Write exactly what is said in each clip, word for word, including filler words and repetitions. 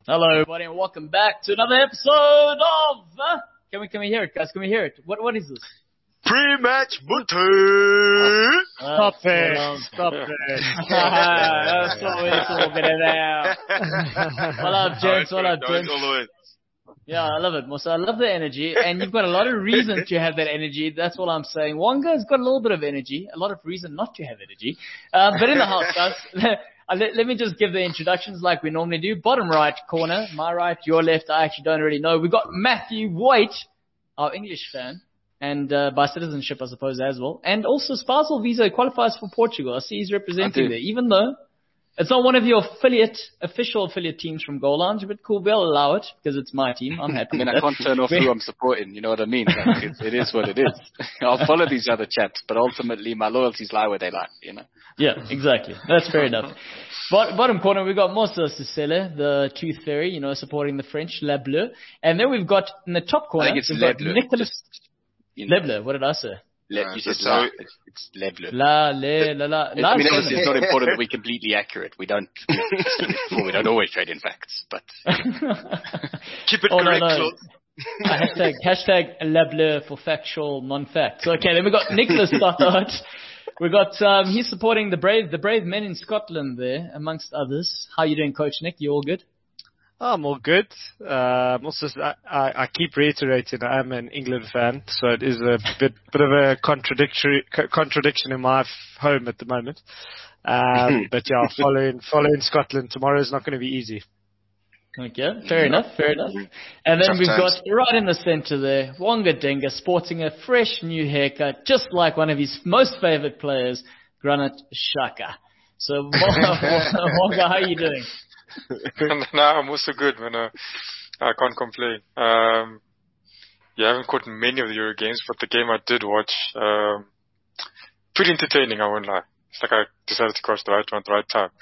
Hello, everybody, and welcome back to another episode of. Uh, can we can we hear it, guys? Can we hear it? What what is this? Pre-match Mutu. Stop it! Stop it! That's what we're talking about. What up, gents? What up, gents? Yeah, I love it, Musa. I love the energy, and you've got a lot of reason to have that energy. That's what I'm saying. Wonga's got a little bit of energy, a lot of reason not to have energy. Uh, but in the house, guys. Let, let me just give the introductions like we normally do. Bottom right corner, my right, your left, I actually don't really know. We've got Matthew White, our English fan, and uh, by citizenship, I suppose, as well. And also spousal visa qualifies for Portugal. I see he's representing there, even though it's not one of your affiliate, official affiliate teams from Goal Lounge, but cool, we'll allow it because it's my team. I'm happy I mean, with I that. can't turn off who I'm supporting, you know what I mean? Like, it, it is what it is. I'll follow these other chaps, but ultimately my loyalties lie where they lie, you know? Yeah, exactly. That's fair enough. Bot- bottom corner, we've got Mosa Sissele, the Tooth Fairy, you know, supporting the French, La Bleu. And then we've got, in the top corner, I think it's we've Le got Bleu. Nicholas. Just, you know, Le Bleu, what did I say? Le, you said so la, it- it's, it's Le Bleu. La, le, la, la. I la mean, is obviously, it's seven. not important that we're completely accurate. We don't, we've seen it before, we don't always trade in facts, but Keep it Oh, no, correct, no. Claude. hashtag, hashtag La Bleu for factual, non-fact. So, okay, then we've got Nicholas Stothard. We've got, um, he's supporting the brave, the brave men in Scotland there, amongst others. How you doing, Coach Nick? You all good? I'm all good. Uh, I'm also, I, I I keep reiterating I'm an England fan, so it is a bit bit of a contradictory co- contradiction in my f- home at the moment. Um, but yeah, following following Scotland tomorrow is not going to be easy. Okay, fair enough, fair enough. And then Tough we've times. got right in the center there, Wonga Denga sporting a fresh new haircut, just like one of his most favorite players, Granit Xhaka. So, Wonga, how are you doing? No, I'm also good, man. Uh, I can't complain. Um, yeah, I haven't caught many of the Euro games, but the game I did watch, um, pretty entertaining, I won't lie. It's like I decided to cross the right one at the right time.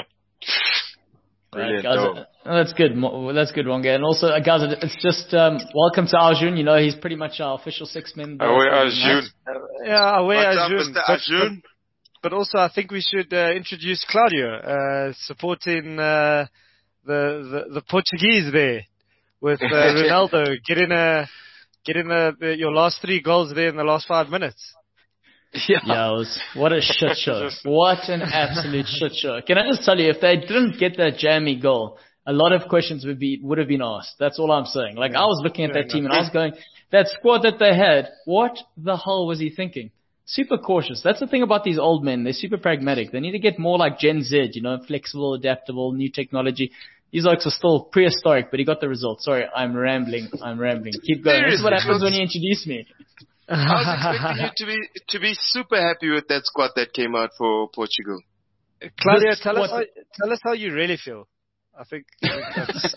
Right, Brilliant, guys, though. uh, that's good. Mo- That's good, Wonga. And also, uh, guys, it- it's just um, welcome to Arjun. You know, he's pretty much our official six-man. Oh, wait, Arjun. Yeah, away What's up, Arjun. Mister But, Arjun? but also, I think we should uh, introduce Claudio, uh, supporting uh, the, the the Portuguese there with uh, Ronaldo getting a getting a, your last three goals there in the last five minutes. yeah. Yeah, it was, what a shit show. What an absolute shit show. Can I just tell you, if they didn't get that jammy goal, a lot of questions would be would have been asked. That's all I'm saying. Like, I was looking at Fair that team and I was going, that squad that they had, what the hell was he thinking? Super cautious. That's the thing about these old men. They're super pragmatic. They need to get more like Gen Z, you know, flexible, adaptable, new technology. These oaks are still prehistoric, but he got the result. Sorry, I'm rambling. I'm rambling. Keep going. This is what happens when you introduce me. I was expecting you to be to be super happy with that squad that came out for Portugal. Claudio, This tell us, squad- how, tell us how you really feel. I think, I think that's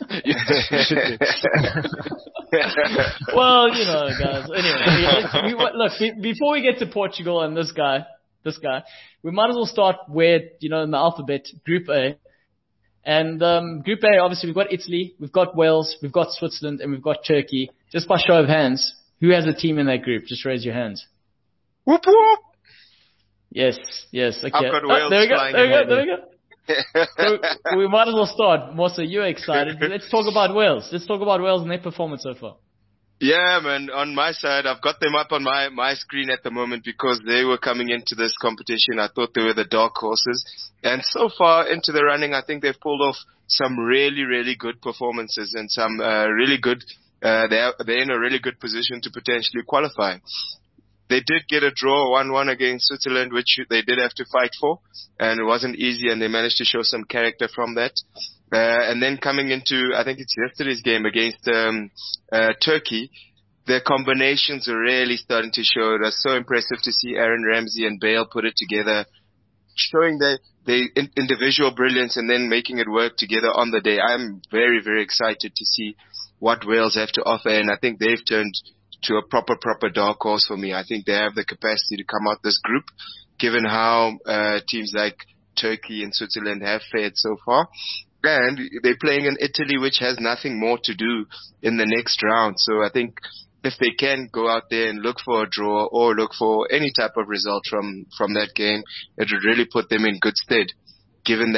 Well, you know, guys. Anyway, let's, we, look, be, before we get to Portugal and this guy, this guy, we might as well start where, you know, in the alphabet, Group A. And um, Group A, obviously, we've got Italy, we've got Wales, we've got Switzerland, and we've got Turkey. Just by show of hands, who has a team in that group? Just raise your hands. Whoop whoop. Yes, yes, okay. I've got Oh, Wales there we go, flying there we go, ahead. there we go. So we might as well start. Mosa, you're excited. Let's talk about Wales. Let's talk about Wales and their performance so far. Yeah, man. On my side, I've got them up on my, my screen at the moment because they were coming into this competition. I thought they were the dark horses. And so far into the running, I think they've pulled off some really, really good performances and some uh, really good, uh, they're, they're in a really good position to potentially qualify. They did get a draw one one against Switzerland, which they did have to fight for. And it wasn't easy, and they managed to show some character from that. Uh, and then coming into, I think it's yesterday's game against um, uh, Turkey, their combinations are really starting to show. It was so impressive to see Aaron Ramsey and Bale put it together, showing their, their in- individual brilliance and then making it work together on the day. I'm very, very excited to see what Wales have to offer, and I think they've turned to a proper, proper dark horse for me. I think they have the capacity to come out this group, given how uh, teams like Turkey and Switzerland have fared so far. And they're playing in Italy, which has nothing more to do in the next round. So I think if they can go out there and look for a draw or look for any type of result from, from that game, it would really put them in good stead, given that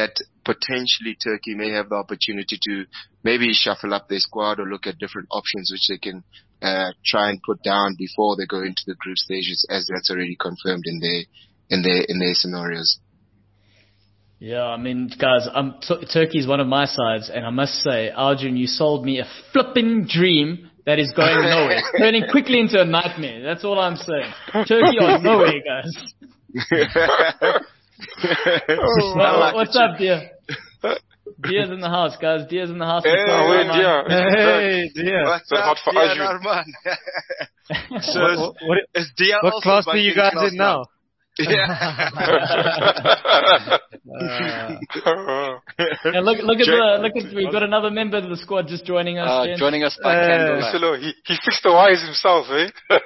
potentially Turkey may have the opportunity to maybe shuffle up their squad or look at different options which they can uh, try and put down before they go into the group stages, as that's already confirmed in their in their in their scenarios. Yeah, I mean, guys, um, t- Turkey is one of my sides, and I must say, Arjun, you sold me a flipping dream that is going nowhere, turning quickly into a nightmare. That's all I'm saying. Turkey or nowhere, guys. Oh, well, like what's up, dear? Dia's in the house, guys. Dia's in the house. Hey, oh, Dia. Hey, Dia. What's They're up, hot for Dia Arjun. Norman? So What, is, what, what, is Dia what also class are you guys class in now? Yeah. Uh, And look, look at the, look at, we've got another member of the squad just joining us. Uh, gents. joining us by Uh, candlelight. Hello, he, he fixed the wires himself, eh?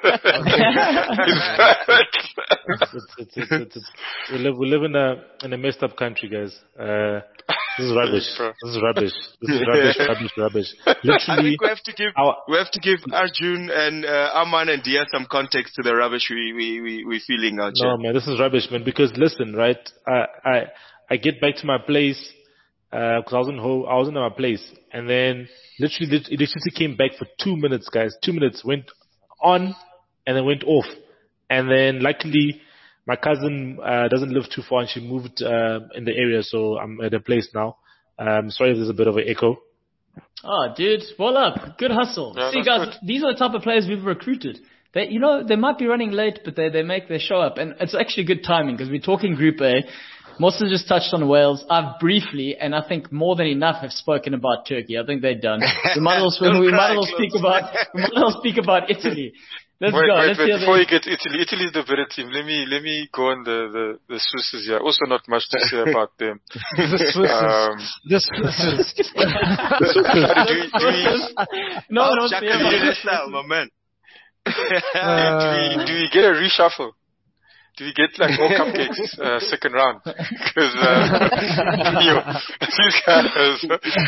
it's, it's, it's, it's, it's, we live we live in a in a messed up country, guys. Uh, this is rubbish. This is rubbish. This is rubbish. Rubbish. Rubbish. I Literally, think we have to give our, we have to give Arjun and uh, Aman and Dia some context to the rubbish we we we we feeling out here. no man, this is rubbish, man. Because listen, right? I I I get back to my place because I was in home. I was in my place, and then literally the electricity came back for two minutes, guys. Two minutes went on, and then went off, and then luckily my cousin uh, doesn't live too far, and she moved uh, in the area, so I'm at a place now. Um, sorry if there's a bit of an echo. Oh, dude, well up. Good hustle. Yeah, See, that's guys, good. these are the type of players we've recruited. They, you know, they might be running late, but they, they make their show up. And it's actually good timing because we're talking Group A. Mossa just touched on Wales. I've briefly, and I think more than enough, have spoken about Turkey. I think they're done. We might as well, Don't we cry, might as well speak about, we might as well speak about Italy. Let's wait, go. wait, Let's wait. hear Before the, you get Italy, Italy is the better team. Let me let me go on the the, the Swisses here. Also, not much to say about them. The Swisses. Um, The Swisses. do, we, do, we, no, I'll don't chuck say a about little this. style, my man. do we do we get a reshuffle? Do we get like more cupcakes uh, second round? Because uh, yo, these guys.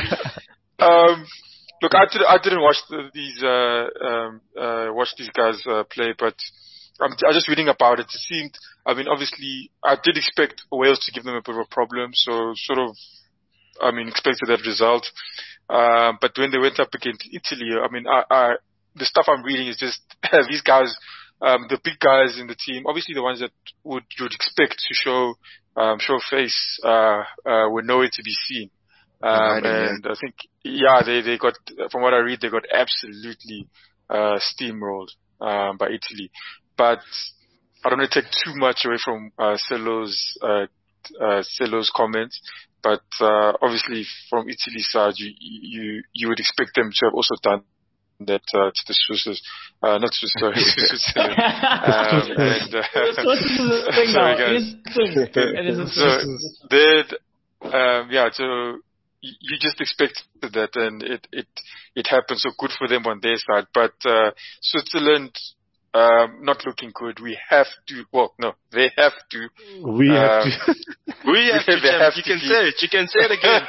Um, look, I did I didn't watch the, these uh, um, uh, watch these guys uh, play, but I'm, I'm just reading about it. It seemed, I mean, obviously, I did expect Wales to give them a bit of a problem, so sort of, I mean, expected that result. Uh, but when they went up against Italy, I mean, I, I the stuff I'm reading is just these guys. Um, the big guys in the team, obviously the ones that would you would expect to show um, show face, uh, uh, were nowhere to be seen. Um, and I think, yeah, they they got, from what I read, they got absolutely uh, steamrolled um, by Italy. But I don't want to take too much away from uh, Celo's uh, uh, Celo's comments. But uh, obviously, from Italy's side, you you you would expect them to have also done that uh, to the Swiss, uh, not Swiss, sorry, Switzerland. um, and, uh, Swiss is a thing sorry, now. guys. It is a thing. It is a So, thing. they, um, yeah, so y- you just expected that, and it it it happened. So good for them on their side. But uh, Switzerland, um, not looking good. We have to. Well, no, they have to. We have um, to. We have to, They Jeff. have You to can be- say it. You can say it again.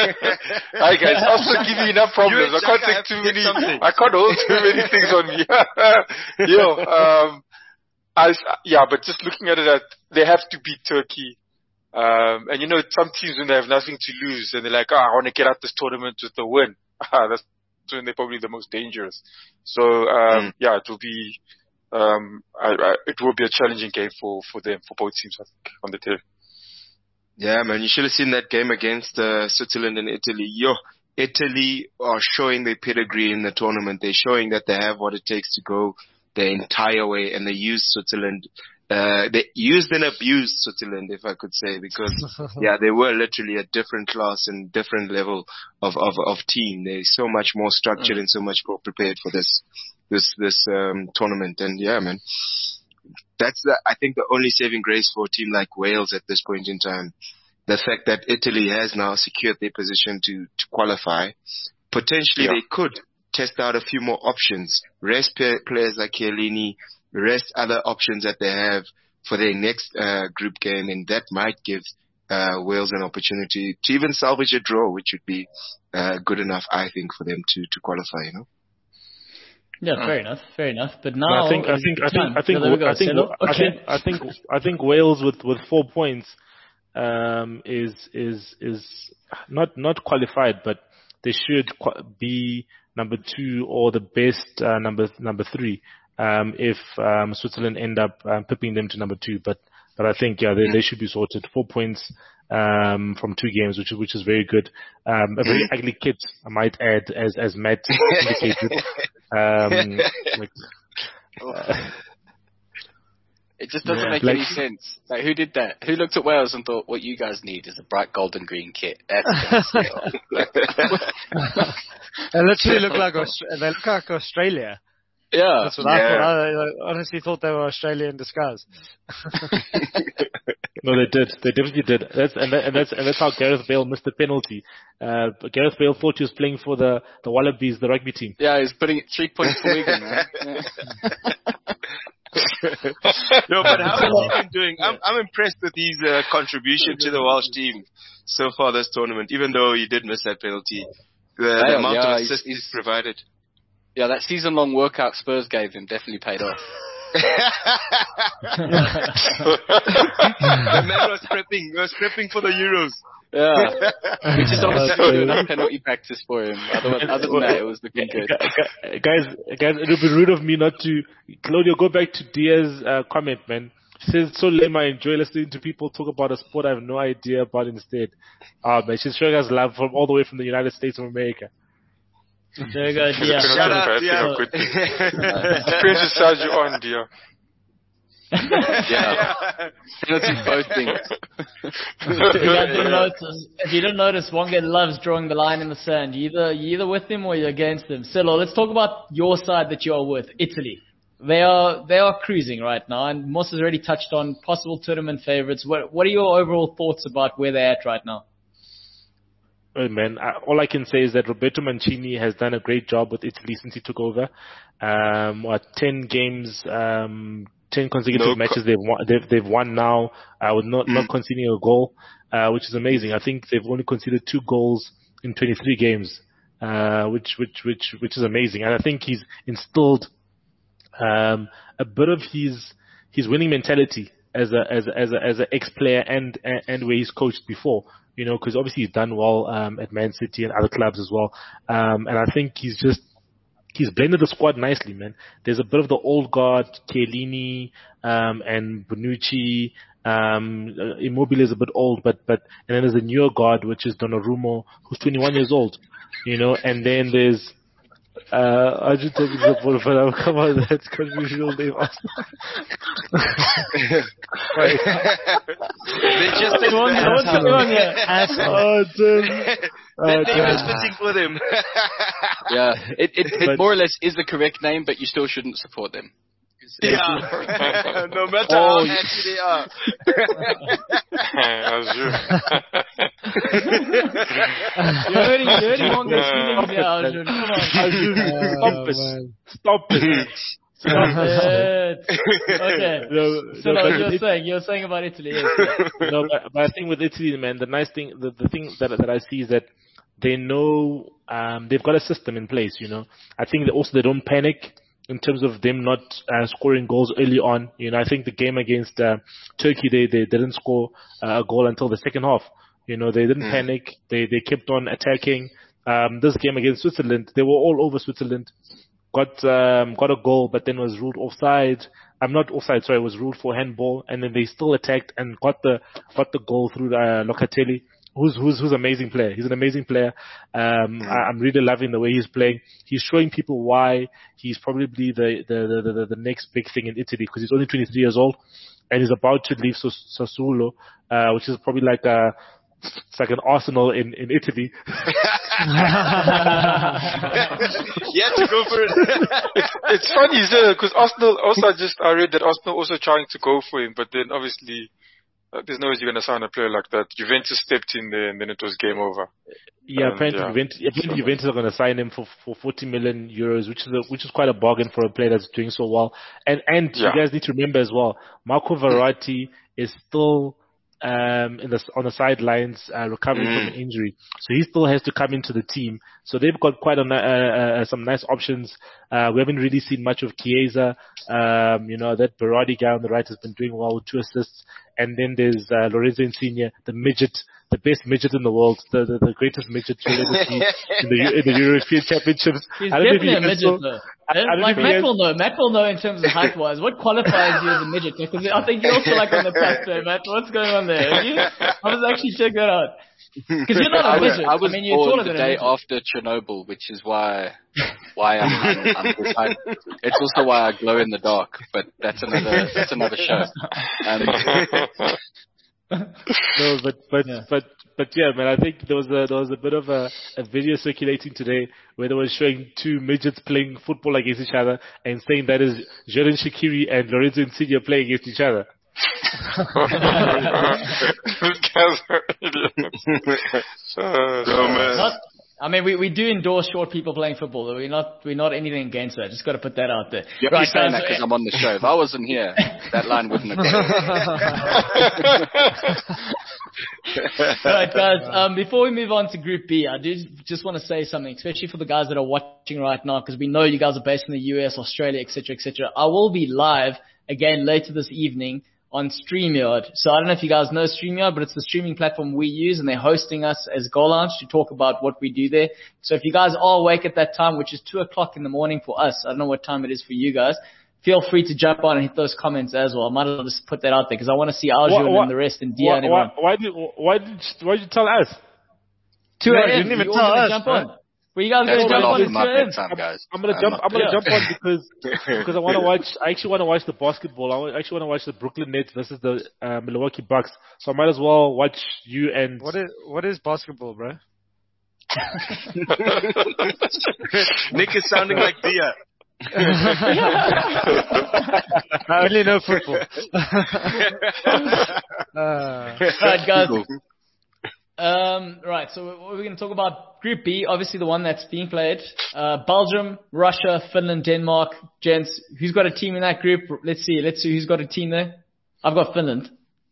Hi guys, I'm also giving you enough problems. You I can't and Chaka take have too to get many. something. I can't hold too many things on me. Yo, um, I yeah, but just looking at it, at they have to beat Turkey. Um, and you know, some teams when they have nothing to lose and they're like, oh, I want to get out this tournament with a win. Ah, that's when they're probably the most dangerous. So um, Mm. yeah, it will be. Um, I, I, it will be a challenging game for, for them, for both teams, I think, on the day. Yeah, man, you should have seen that game against uh, Switzerland and Italy. Yo, Italy are showing their pedigree in the tournament. They're showing that they have what it takes to go the entire way, and they used Switzerland. Uh, they used and abused Switzerland, if I could say, because yeah, they were literally a different class and different level of of, of team. They're so much more structured mm. and so much more prepared for this this this um, tournament. And yeah, man. That's, the, I think, the only saving grace for a team like Wales at this point in time. The fact that Italy has now secured their position to, to qualify. Potentially, yeah. They could test out a few more options. Rest play, players like Chiellini, rest other options that they have for their next uh, group game, and that might give uh, Wales an opportunity to even salvage a draw, which would be uh, good enough, I think, for them to, to qualify, you know? Yeah, fair enough, fair enough. But now, I think, I think, I think, I think, I think, I think, I think, I think Wales with with four points um, is is is not not qualified, but they should be number two or the best uh, number number three um, if um, Switzerland end up um, pipping them to number two. But but I think yeah, they, they should be sorted. Four points um, from two games, which is which is very good. Um, a very ugly kit, I might add, as as Matt indicated. Um, like, uh, it just doesn't yeah, make like, any sense. Like, who did that? Who looked at Wales and thought, what you guys need is a bright golden green kit? That's They literally look like Austra- they look like Australia. Yeah. That's what yeah. I thought. I, I honestly thought they were Australia in disguise. No, they did. They definitely did. That's and, that, and that's and that's how Gareth Bale missed the penalty. Uh, Gareth Bale thought he was playing for the, the Wallabies, the rugby team. Yeah, he's putting it three points for Wigan, man. Yeah. No, but how is he been doing? I'm I'm impressed with his uh, contribution to the Welsh team so far this tournament. Even though he did miss that penalty, the, the Yeah, amount yeah, of he's- assists he's, he's- provided. Yeah, that season-long workout Spurs gave him definitely paid off. The man was prepping. He was prepping for the Euros. Yeah. Which is obviously enough penalty practice for him. Other, other than that, it was looking good. Gu- Guys, guys, it would be rude of me not to. Claudio, go back to Diaz's uh, comment, man. She says, so lame, I enjoy listening to people talk about a sport I have no idea about instead. Ah, man, she's showing us love from all the way from the United States of America. There you go, Dia. Shout out, Yeah. Dia. Depends which side you're on, dear. Yeah. Penalty both things. If you didn't notice, if you didn't notice, Wonga loves drawing the line in the sand. You either you either with him or you're against him. Silo, let's talk about your side that you are with, Italy. They are they are cruising right now, and Moss has already touched on possible tournament favourites. What what are your overall thoughts about where they're at right now? Oh, man, I, all I can say is that Roberto Mancini has done a great job with Italy since he took over. Um, what ten games, um, ten consecutive No co- matches they've won. They've, they've won now uh, with not not conceding a goal, uh, which is amazing. I think they've only conceded two goals in twenty-three games, uh, which which which which is amazing. And I think he's instilled um, a bit of his his winning mentality as a as a, as a, as an ex-player and and where he's coached before. You know, because obviously he's done well um, at Man City and other clubs as well. Um, and I think he's just he's blended the squad nicely, man. There's a bit of the old guard, Chiellini um, and Bonucci. Um, Immobile is a bit old, but but and then there's a newer guard, which is Donnarumma, who's twenty-one years old. You know, and then there's uh, I just talking about but come on, that's confusional name. They just said What's going on here? Oh, damn. that Oh, name is damn. fitting for them. Yeah. It, it, it But- more or less is the correct name, but you still shouldn't support them. Yeah. No matter Oh, how you- happy they are. As you. You're hurting, you're hurting Wonga's feelings here, Arjun. Come on. Stop it. Stop it. Stop it. Okay. No, So no, no, but you're it- saying you're saying about Italy. Yes. no, but, but I think with Italy, man, the nice thing, the, the thing that that I see is that they know um, they've got a system in place. You know, I think that also they don't panic in terms of them not uh, scoring goals early on. You know, I think the game against uh, Turkey, they, they didn't score uh, a goal until the second half. You know, they didn't Mm. panic. They they kept on attacking. Um, this game against Switzerland, they were all over Switzerland. Got um, got a goal, but then was ruled offside. I'm not offside, sorry, was ruled for handball, and then they still attacked and got the got the goal through uh, Locatelli, who's who's who's an amazing player. He's an amazing player. Um, I, I'm really loving the way he's playing. He's showing people why he's probably the the the, the, the next big thing in Italy, because he's only twenty-three years old and he's about to leave Sas- Sassuolo, uh, which is probably like a it's like an Arsenal in, in Italy. You have to go for it. It's funny, because Arsenal also just I read that Arsenal also trying to go for him, but then obviously uh, there's no way you're going to sign a player like that. Juventus stepped in there, and then it was game over. Yeah, Um, apparently, yeah. Juventus, apparently Juventus are going to sign him for for forty million euros, which is a, which is quite a bargain for a player that's doing so well. And and Yeah. you guys need to remember as well, Marco Verratti is still um, in the, on the sidelines, uh, recovering Mm. from an injury. So he still has to come into the team. So they've got quite a, uh, uh, some nice options. Uh, we haven't really seen much of Chiesa. Um, you know, that Berardi guy on the right has been doing well with two assists. And then there's uh, Lorenzo Insigne, the midget, the best midget in the world, the the, the greatest midget you'll ever see in the in the European Championships. He's I don't know if definitely you a guys midget, saw- though. I- I don't know like if you Matt guys- will know. Matt will know in terms of height wise. What qualifies you as a midget? Because I think you're also like on the cusp there, Matt. What's going on there? Have you? I was actually check that out. Because you're not a I was, midget. I was mean, you're born taller the than a day midget. after Chernobyl, which is why why I'm, I'm, I'm I, it's also why I glow in the dark. But that's another that's another show. Um, No, but but Yeah. but but yeah, man. I think there was a there was a bit of a, a video circulating today where they were showing two midgets playing football against each other and saying that is Xherdan Shaqiri and Lorenzo Insigne playing against each other. These guys are idiots. Uh, Oh, man. Not, I mean, we, we do endorse short people playing football. We're not we're not anything against that. Just got to put that out there. you're right, saying guys, that because I'm on the show. If I wasn't here, that line wouldn't have gone. All right, guys. Um, before we move on to Group B, I do just want to say something, especially for the guys that are watching right now, because we know you guys are based in the U S, Australia, et cetera, et cetera. I will be live again later this evening on StreamYard. So I don't know if you guys know StreamYard, but it's the streaming platform we use, and they're hosting us as Goal Lounge to talk about what we do there. So if you guys are awake at that time, which is two o'clock in the morning for us, I don't know what time it is for you guys, feel free to jump on and hit those comments as well. I might as well just put that out there because I want to see Arjun Why- and the rest and Dia Why, and why, everyone. why did why did why did you tell us? two No, a.m. you didn't even You tell all gonna us, jump man. on. Well, you guys That's going to well jump on after at my two a.m. bedtime, guys. I'm gonna I'm jump. not- I'm gonna yeah. jump on because because I want to watch. I actually want to watch the basketball. I wa- actually want to watch the Brooklyn Nets versus the uh, Milwaukee Bucks. So I might as well watch you and. What is what is basketball, bro? Nick is sounding like Dia. I only know football. uh, Right, guys. Um, right, so we're going to talk about Group B, obviously the one that's being played. Uh, Belgium, Russia, Finland, Denmark. Gents, who's got a team in that group? Let's see. Let's see who's got a team there. I've got Finland.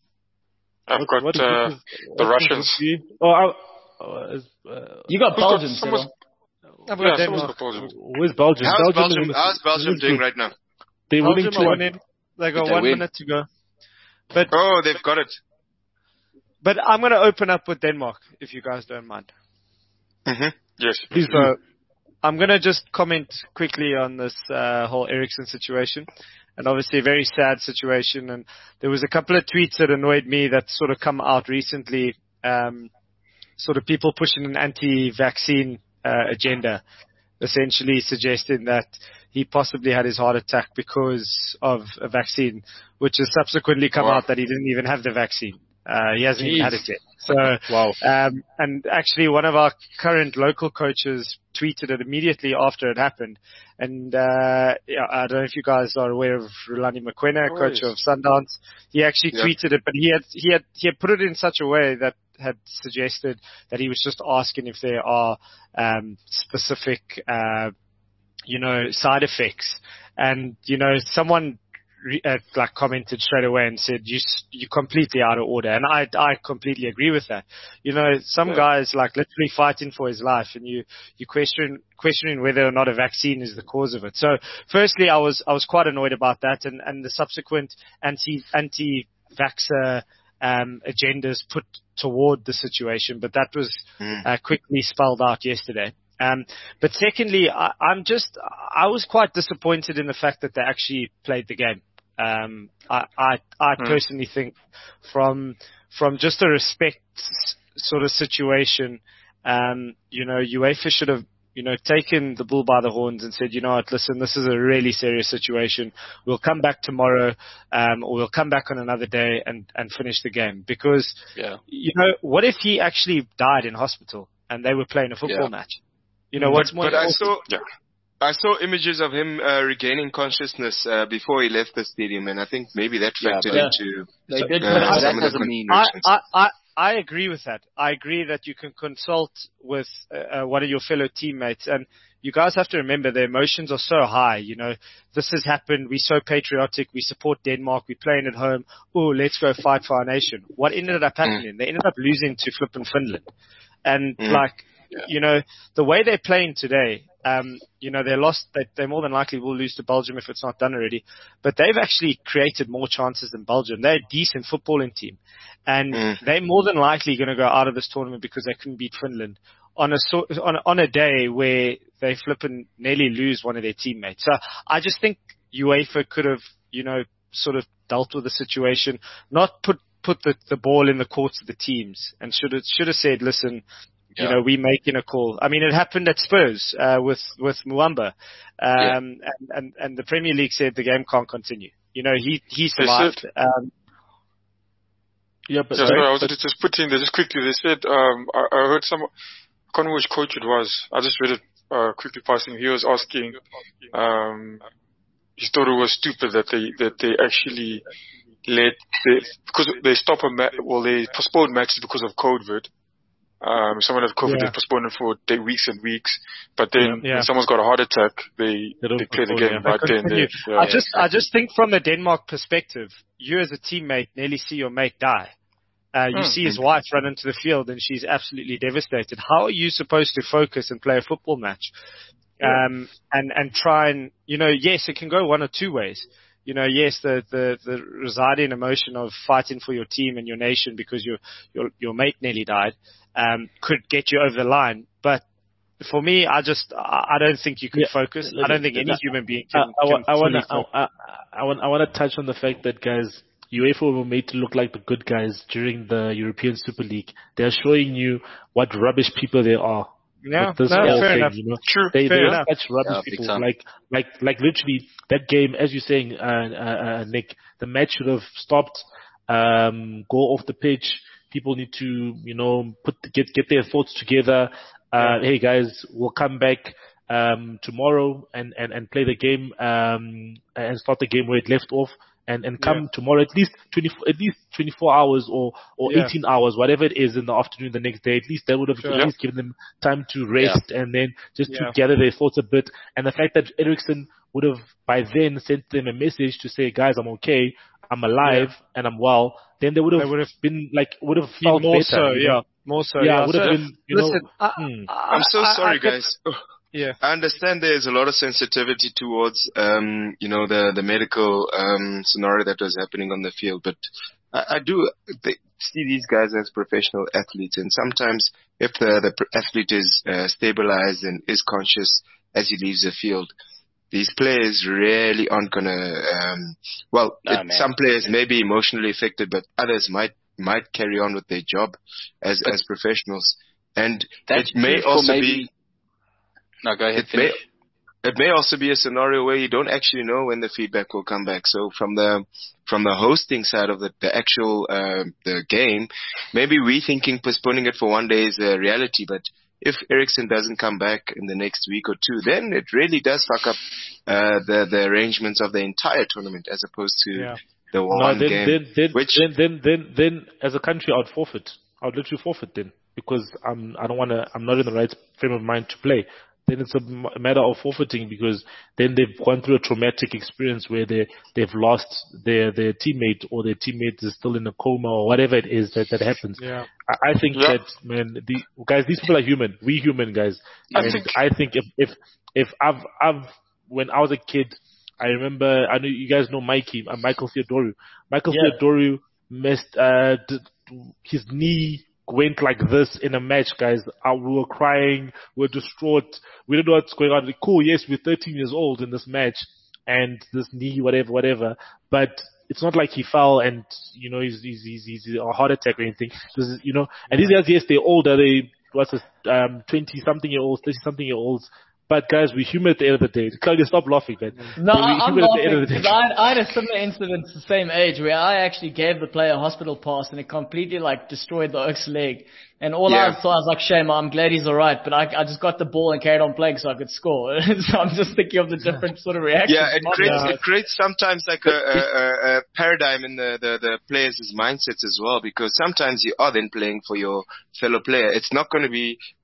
I've got what is uh, this- the what's this Russians. group B? Oh, I, oh, is, uh, You got Who's got- Belgium, someone's- Cyril. I've Yeah, got someone's Denmark. got Belgium. where's Belgium? How's Belgium, Belgium, how's Belgium doing right now? They're winning Belgium two are one. winning. They got Did they one win? minute to go. But Oh, they've got it. but I'm going to open up with Denmark, if you guys don't mind. Mm-hmm. Yes. Please, uh, I'm going to just comment quickly on this uh, whole Ericsson situation. And obviously a very sad situation. And there was a couple of tweets that annoyed me that sort of come out recently, um, sort of people pushing an anti-vaccine uh, agenda, essentially suggesting that he possibly had his heart attack because of a vaccine, which has subsequently come Wow. out that he didn't even have the vaccine. Uh, he hasn't even Jeez. had it yet. So, Wow. um, and actually one of our current local coaches tweeted it immediately after it happened. And, uh, yeah, I don't know if you guys are aware of Rulani Mokwena, Oh, coach yes. of Sundowns. He actually Yeah. tweeted it, but he had, he had, he had put it in such a way that had suggested that he was just asking if there are, um, specific, uh, you know, side effects. And, you know, someone re- uh, like commented straight away and said, you, s- you're completely out of order. And I, I completely agree with that. You know, some Yeah. guys like literally fighting for his life and you, you question, questioning whether or not a vaccine is the cause of it. So firstly, I was, I was quite annoyed about that and, and the subsequent anti, anti-vaxxer, um, agendas put toward the situation, but that was Mm. uh, quickly spelled out yesterday. Um, but secondly, I, I'm just, I was quite disappointed in the fact that they actually played the game. Um, I, I, I Mm. personally think from, from just a respect s- sort of situation, um, you know, UEFA should have, you know, taken the bull by the horns and said, you know what, listen, this is a really serious situation. We'll come back tomorrow, um, or we'll come back on another day and, and finish the game. Because, Yeah. you know, what if he actually died in hospital and they were playing a football Yeah. match? You know, what's more But I important? saw, Yeah. I saw images of him uh, regaining consciousness uh, before he left the stadium, and I think maybe that Yeah, factored but- into They did uh, put out- That some of the doesn't mean- I, conditions. I, I, I agree with that. I agree that you can consult with uh, uh, one of your fellow teammates, and you guys have to remember the emotions are so high. You know, this has happened. We're so patriotic. We support Denmark. We're playing at home. Oh, let's go fight for our nation. What ended up happening? Mm. They ended up losing to flipping Finland. And mm. like, yeah. you know, the way they're playing today, um, you know, they lost, they, they more than likely will lose to Belgium if it's not done already. But they've actually created more chances than Belgium. They're a decent footballing team. And mm. they're more than likely going to go out of this tournament because they couldn't beat Finland on a, on a, on a day where they flip and nearly lose one of their teammates. So I just think UEFA could have, you know, sort of dealt with the situation, not put, put the, the ball in the courts of the teams, and should have, should have said, listen, yeah. you know, we making a call. I mean, it happened at Spurs, uh, with, with Muamba. Um, yeah. and, and, and the Premier League said the game can't continue. You know, he, he survived. Um, Yeah, but yeah, sorry, I was but, just putting there just quickly. They said um, I, I heard some. I can't remember which coach it was. I just read it uh, quickly passing. He was asking. Um, he thought it was stupid that they that they actually let they, because they stop a ma- well they postponed matches because of COVID. Um, someone had COVID, yeah. they postponed it for day, weeks and weeks. But then yeah, yeah. when someone's got a heart attack, they they, they play the game right then. They, yeah. I just I just think from the Denmark perspective, you as a teammate nearly see your mate die. Uh, you mm. see his wife run into the field and she's absolutely devastated. How are you supposed to focus and play a football match? Um, and, and try and, you know, yes, it can go one or two ways. You know, yes, the, the, the residing emotion of fighting for your team and your nation because your, your, your mate nearly died, um, could get you over the line. But for me, I just, I don't think you can yeah, focus. I don't think any uh, human being can, I, I, can I, wanna, I, I, I want, I want to touch on the fact that, guys, UEFA were made to look like the good guys during the European Super League. They're showing you what rubbish people they are. Yeah, this no, fair thing, enough. You know? True, they, fair they enough. Are such rubbish yeah, people. Like, like, like literally that game, as you're saying, uh, uh, uh, Nick, the match should have stopped, um, go off the pitch. People need to, you know, put, get, get their thoughts together. Uh, yeah. Hey guys, we'll come back, um, tomorrow and, and, and play the game, um, and start the game where it left off. And, and come yeah. tomorrow at least twenty at least twenty-four hours or, or yeah. eighteen hours, whatever it is in the afternoon the next day. At least that would have sure. at least given them time to rest yeah. and then just yeah. to gather their thoughts a bit. And the fact that Eriksen would have by then sent them a message to say, guys, I'm okay, I'm alive, yeah. and I'm well. Then they would have, they would have been like would have felt more better. So, you know? Yeah, more so. Yeah, yeah. would so, have been. You listen, know, I, hmm. I'm so I, sorry, I, I guys. Yeah. I understand there's a lot of sensitivity towards, um, you know, the, the medical, um, scenario that was happening on the field, but I, I do they, see these guys as professional athletes, and sometimes if the, the athlete is, uh, stabilized and is conscious as he leaves the field, these players really aren't gonna, um, well, no, it, some players may be emotionally affected, but others might, might carry on with their job as, but as professionals. And it may also maybe- be, No, go ahead. It may, it may also be a scenario where you don't actually know when the feedback will come back. So from the from the hosting side of the, the actual uh, the game, maybe we thinking postponing it for one day is a reality. But if Eriksen doesn't come back in the next week or two, then it really does fuck up uh, the the arrangements of the entire tournament as opposed to yeah. the one no, then, game. Then, then, which then, then, then, then, as a country, I'd forfeit. I'd literally forfeit then because I'm I don't want to. I'm not in the right frame of mind to play. Then it's a matter of forfeiting because then they've gone through a traumatic experience where they, they've lost their, their teammate or their teammate is still in a coma or whatever it is that, that happens. Yeah. I, I think yeah. that, man, the, guys, these people are human. We human, guys. I and think, I think if, if, if I've, I've, when I was a kid, I remember, I know you guys know Mikey, uh, Michael Theodoru. Michael yeah. Theodoru missed, uh, d- his knee went like this in a match, guys. Uh, we were crying, we were distraught. We didn't know what's going on. Cool, yes, we're thirteen years old in this match, and this knee, whatever, whatever. But it's not like he fell and, you know, he's he's he's, he's a heart attack or anything. This is, you know, and these guys, yes, they're older. They what's this, um, twenty something year olds, thirty something year olds. But guys, we're human at the end of the day. Claudia, stop laughing, man. No, I'm laughing because I, I had a similar incident the same age where I actually gave the player a hospital pass and it completely like destroyed the Oak's leg. And all yeah. I thought, I was like, shame, I'm glad he's alright, but I, I just got the ball and carried on playing so I could score. So I'm just thinking of the different sort of reactions. Yeah, it creates, it creates sometimes like a, a, a paradigm in the, the, the players' mindsets as well, because sometimes you are then playing for your fellow player. It's not going to be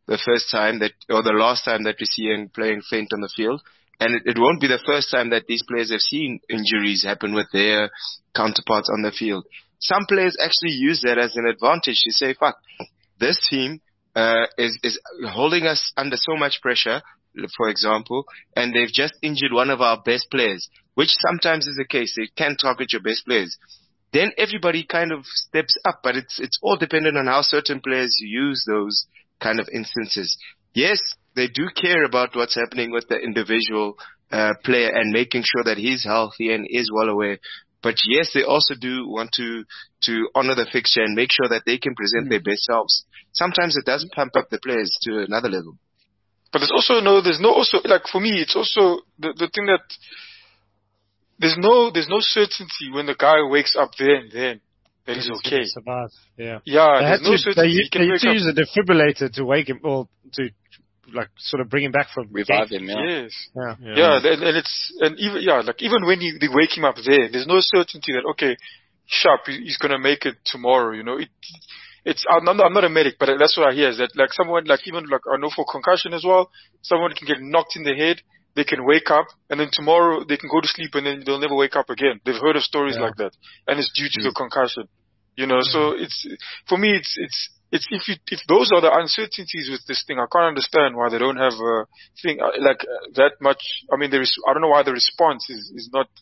the first time that, or the last time that we see him playing faint on the field. And it, it won't be the first time that these players have seen injuries happen with their counterparts on the field. Some players actually use that as an advantage to say, fuck, this team uh, is, is holding us under so much pressure, for example, and they've just injured one of our best players, which sometimes is the case. They can target your best players. Then everybody kind of steps up, but it's it's all dependent on how certain players use those kind of instances. Yes, they do care about what's happening with the individual uh, player and making sure that he's healthy and is well aware. But yes, they also do want to to honor the fixture and make sure that they can present mm. their best selves. Sometimes it does pump up the players to another level. But there's also no, there's no also, like for me, it's also the the thing that there's no there's no certainty when the guy wakes up there and then that he's okay. Survive. Yeah. Yeah. They there's no to, certainty. They, they used to use a defibrillator to wake him, or to like sort of bring him back from revive him. Yeah. Yes. Yeah. Yeah. yeah and, and it's and even yeah, like even when you, they wake him up there, there's no certainty that okay, sharp, he's gonna make it tomorrow. You know, it. It's I'm not, I'm not a medic, but that's what I hear is that like someone like even like I know for concussion as well, someone can get knocked in the head, they can wake up, and then tomorrow they can go to sleep and then they'll never wake up again. They've heard of stories yeah. like that, and it's due to mm. the concussion. You know, mm. so it's for me it's it's it's if you, if those are the uncertainties with this thing, I can't understand why they don't have a thing like that much. I mean, there is I don't know why the response is is not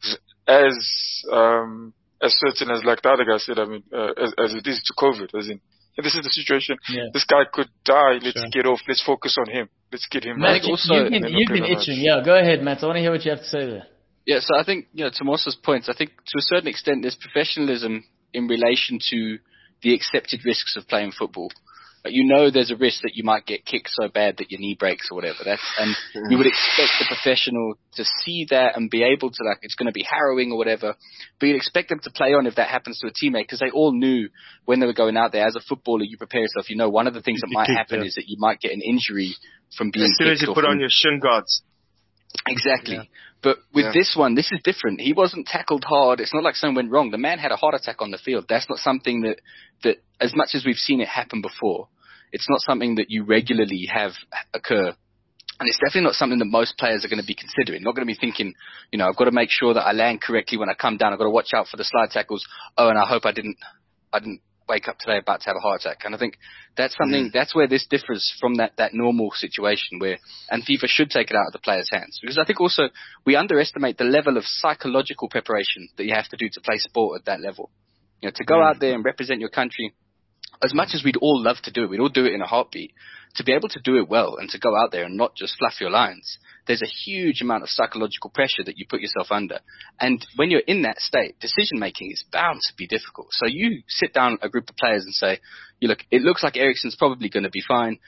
as um. as certain as like the other guy said, I mean, uh, as, as it is to COVID, as in, this is the situation. Yeah. This guy could die. Let's sure. get off. Let's focus on him. Let's get him. Matt, also, you've been, you've been itching. Yeah, go ahead, Matt. I want to hear what you have to say there. Yeah, so I think, you know, to Mossa's points, I think to a certain extent there's professionalism in relation to the accepted risks of playing football. But you know there's a risk that you might get kicked so bad that your knee breaks or whatever. That's, and you would expect the professional to see that and be able to, like, it's going to be harrowing or whatever. But you'd expect them to play on if that happens to a teammate, because they all knew when they were going out there. As a footballer, you prepare yourself. You know, one of the things that might happen is that you might get an injury from being kicked. As soon as you put on your shin guards. Exactly. Yeah. But with yeah. this one, this is different. He wasn't tackled hard. It's not like something went wrong. The man had a heart attack on the field. That's not something that, that as much as we've seen it happen before, it's not something that you regularly have occur. And it's definitely not something that most players are going to be considering. Not going to be thinking, you know, I've got to make sure that I land correctly when I come down. I've got to watch out for the slide tackles. Oh, and I hope I didn't, I didn't wake up today about to have a heart attack. And I think that's something, mm. that's where this differs from that, that normal situation where, and FIFA should take it out of the players' hands. Because I think also we underestimate the level of psychological preparation that you have to do to play sport at that level. You know, to go mm. out there and represent your country, as much as we'd all love to do it, we'd all do it in a heartbeat, to be able to do it well and to go out there and not just fluff your lines, there's a huge amount of psychological pressure that you put yourself under. And when you're in that state, decision-making is bound to be difficult. So you sit down a group of players and say, you look, it looks like Eriksen's probably going to be fine.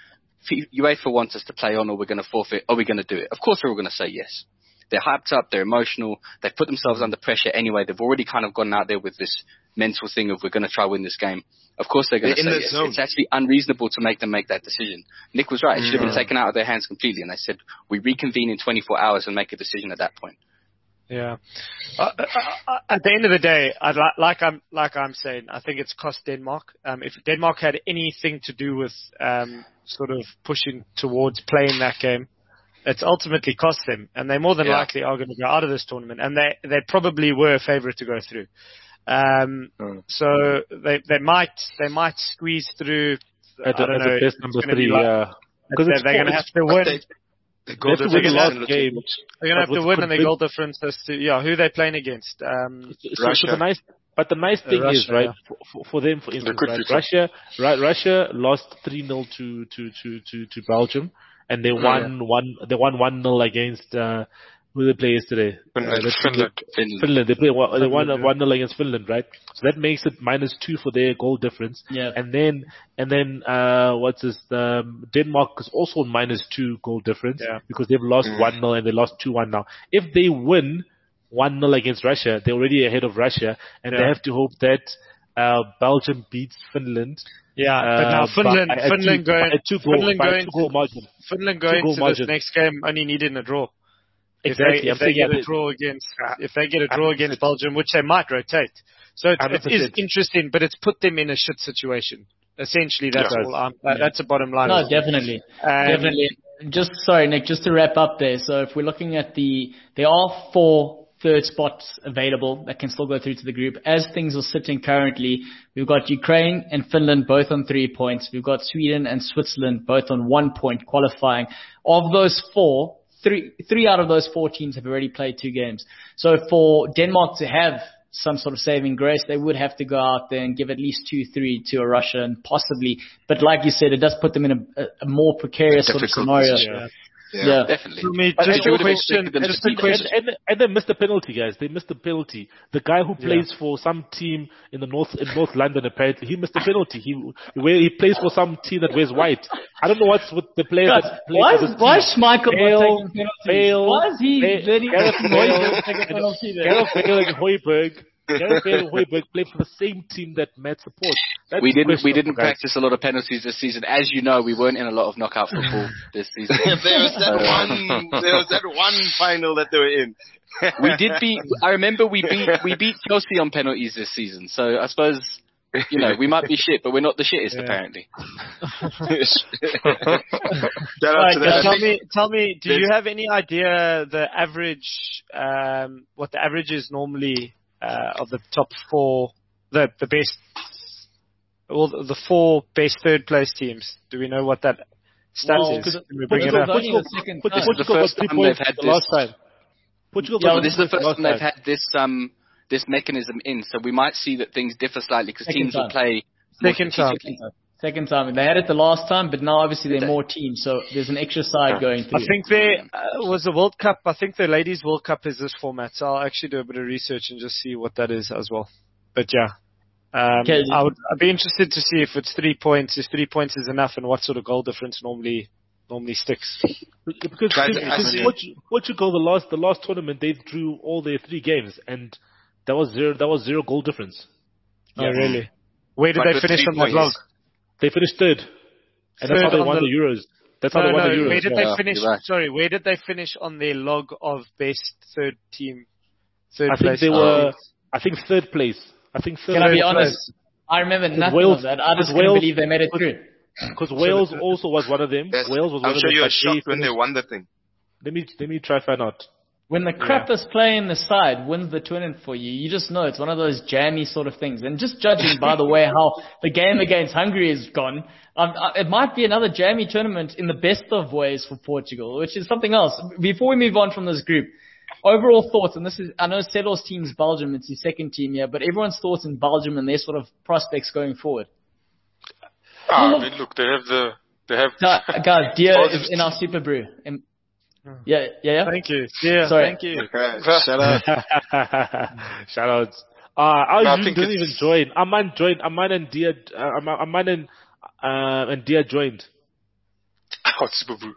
UEFA wants us to play on, or we're going to forfeit. Are we going to do it? Of course they're all going to say yes. They're hyped up, they're emotional, they've put themselves under pressure anyway. They've already kind of gone out there with this mental thing of we're going to try win this game. Of course they're going to say yes. It's actually unreasonable to make them make that decision. Nick was right. It should have been taken out of their hands completely. And they said, we reconvene in twenty-four hours and make a decision at that point. Yeah. Uh, uh, at the end of the day, I'd li- like I'm like I'm saying, I think it's cost Denmark. Um, if Denmark had anything to do with um, sort of pushing towards playing that game, it's ultimately cost them, and they more than yeah. likely are going to go out of this tournament, and they they probably were a favourite to go through. Um, mm. So they they might they might squeeze through. I don't know. The best number three, like, yeah. Because they're, they're going to have to win. They, they have to win the last game. They're going to have to win, and their goal difference as to yeah who they're playing against. Um, so, Russia. So the nice, but the nice thing Russia, is right yeah. for, for them, for instance, right, Russia right, Russia lost three nil to to to to to Belgium. And they won yeah. one. They won one nil against uh, who they play yesterday. Finland. Uh, Finland. Finland. Finland. They play. They won one nil against Finland, right? So that makes it minus two for their goal difference. Yeah. And then and then uh, what's this? Um, Denmark is also minus two goal difference yeah. because they've lost mm. one nil and they lost two one now. If they win one nil against Russia, they're already ahead of Russia, and yeah. they have to hope that uh, Belgium beats Finland. Yeah, but now Finland, uh, Finland two, going, two goal, Finland going, goal margin. Finland going to margin. this next game only needing a draw. Exactly. If they, if they get a draw against, if they get a draw against Belgium, which they might rotate. So it's, it is interesting, but it's put them in a shit situation. Essentially, that's Yeah. all. Um, that, that's a bottom line. No, definitely, Um, definitely. Just sorry, Nick. Just to wrap up there. So if we're looking at the, there are four third spots available that can still go through to the group. As things are sitting currently, we've got Ukraine and Finland both on three points. We've got Sweden and Switzerland both on one point qualifying. Of those four, three three out of those four teams have already played two games. So for Denmark to have some sort of saving grace, they would have to go out there and give at least two three to a Russia, and possibly, but like you said, it does put them in a, a more precarious sort of Difficult scenario. position. Yeah. Yeah. Yeah. Definitely. For me, I just think it a would have question. expected them Just to a beat question. And, and, and they missed the penalty, guys. They missed the penalty. The guy who plays for some team in the north in North London, apparently, he missed the penalty. He where he plays for some team that wears white. I don't know what's with the players God, that play why for is, this why team. is Schmeichel Bale, not taking penalties? Bale, Why is he Bale, letting Gareth Neuer take a Bale, penalty there? Gareth Bale and Højbjerg. Gareth Bale and Højbjerg play for the same team that Matt supports. That's We didn't we questionable, didn't guys. practice a lot of penalties this season. As you know, we weren't in a lot of knockout football this season. there was that Uh, one. There was that one final that they were in. We did beat. I remember we beat we beat Chelsea on penalties this season. So I suppose you know we might be shit, but we're not the shittest Yeah. apparently. Shout out Right, to guys, that. Tell me, tell me, do There's- you have any idea the average, um, what the average is normally uh, of the top four, the the best, well, the four best third place teams? Do we know what that stat Well, is? because Can we bring it Portugal's up? only the second Portugal, time. Portugal the got first three time points they've had the last this. time. Portugal Yeah, got well, This is the three points first time last they've time. had this um this mechanism in, so we might see that things differ slightly because Second teams will time. play more Second time. strategically. Second time. They had it the last time, but now obviously there Did are they? more teams, so there's an extra side going through. I think there uh, was a World Cup. I think the Ladies World Cup is this format, so I'll actually do a bit of research and just see what that is as well. But yeah, um, Okay. I would. I'd be interested to see if it's three points, if three points is enough, and what sort of goal difference normally normally sticks. Because Guys, since- I since see- Portu- Portugal, the last the last tournament, they drew all their three games, and that was zero. That was zero goal difference. Oh, really? Where did But they with finish three on that points. log? They finished third, and that's Third how they on won the- the Euros. That's how No, they won no. the Euros. Where did Yeah, they finish? you're right. Sorry, where did they finish on their log of best third team? Third I think place they team? were. I think third place. I think third. Can I be place. honest? I remember nothing Wales- of that. I just because couldn't Wales- believe they made it through. Because Wales also was one of them. Yes. Wales was one I'm of sure them. you were but they shocked when they finished- won the thing. Let me let me try find out. When the crappest play in the side wins the tournament for you, you just know it's one of those jammy sort of things. And just judging by the way how the game against Hungary has gone, um, uh, it might be another jammy tournament in the best of ways for Portugal, which is something else. Before we move on from this group, overall thoughts, and this is, I know Sedor's team's Belgium, it's his second team here, but everyone's thoughts in Belgium and their sort of prospects going forward. Ah, I mean, look, they have the they have. Guys, guys Dia Belgium- is in our Super Brew. Um, Yeah, yeah, yeah. Thank you. Yeah, Sorry. thank you. Shut up. Shout outs. Uh, I, No, I usually think didn't even it's- join. Aman joined. Aman and Dia. Uh, Aman Aman and uh, and Dia joined. Oh, Super Brew.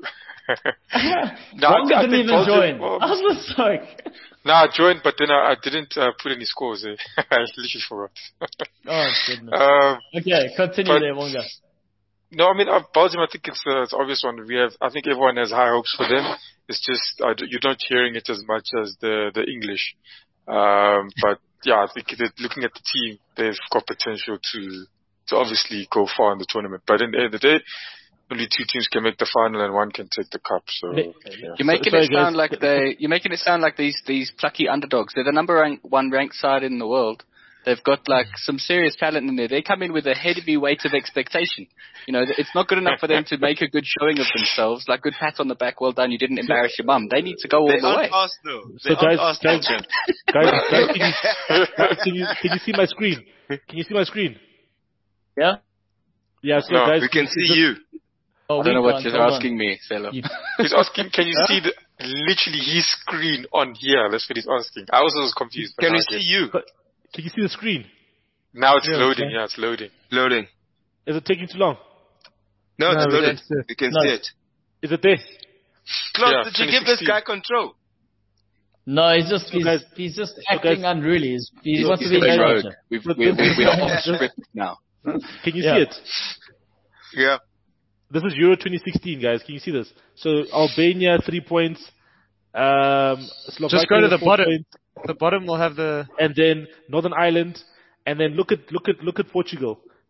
No, I- Wonga I didn't think even Belgium- join. well, I was just like, No, I joined, but then I, I didn't uh, put any scores. Eh? I literally forgot. oh goodness. um, Okay, continue but- there, Wonga. no, I mean uh, Belgium. I think it's uh, it's obvious one. We have. I think everyone has high hopes for them. It's just uh, you're not hearing it as much as the the English. Um, but yeah, I think that looking at the team, they've got potential to to obviously go far in the tournament. But in the end of the day, only two teams can make the final and one can take the cup. So They- yeah. You're making Sorry, it sound guys. like they. You're making it sound like these these plucky underdogs. They're the number rank, one ranked side in the world. They've got like some serious talent in there. They come in with a heavy weight of expectation. You know, it's not good enough for them to make a good showing of themselves. Like good pat on the back, well done. You didn't embarrass your mum. They need to go all They the way. aren't Arsenal. So They aren't guys, Arsenal, guys, Jen. guys, guys, can you, guys, can you can you see my screen? Can you see my screen? Yeah? Yeah. So No, guys, We can you see just- you. Oh, I don't know we what can't. you're Hold on. asking me, Selo. You- He's asking, can you see the literally his screen on here? That's what he's asking. I also was confused. but Can now we I get see you? Can you see the screen? Now it's Yeah, loading. okay. Yeah, it's loading. Loading. Is it taking too long? No, No, it's we loaded. don't see it. We can No. see it. Is it there? Klaus, Yeah, did you give this twenty sixteen. guy control? No, he's just, he's, guys- he's just so acting guys- unruly. He's, he He's, wants he's to be going a rogue. manager. We've, we, we, we are off script now. Can you Yeah. see it? Yeah. This is Euro twenty sixteen, guys. Can you see this? So Albania three points. Um, Slovakia Just go to the four bottom. points, The bottom will have the. and then Northern Ireland, and then look at look at look at Portugal.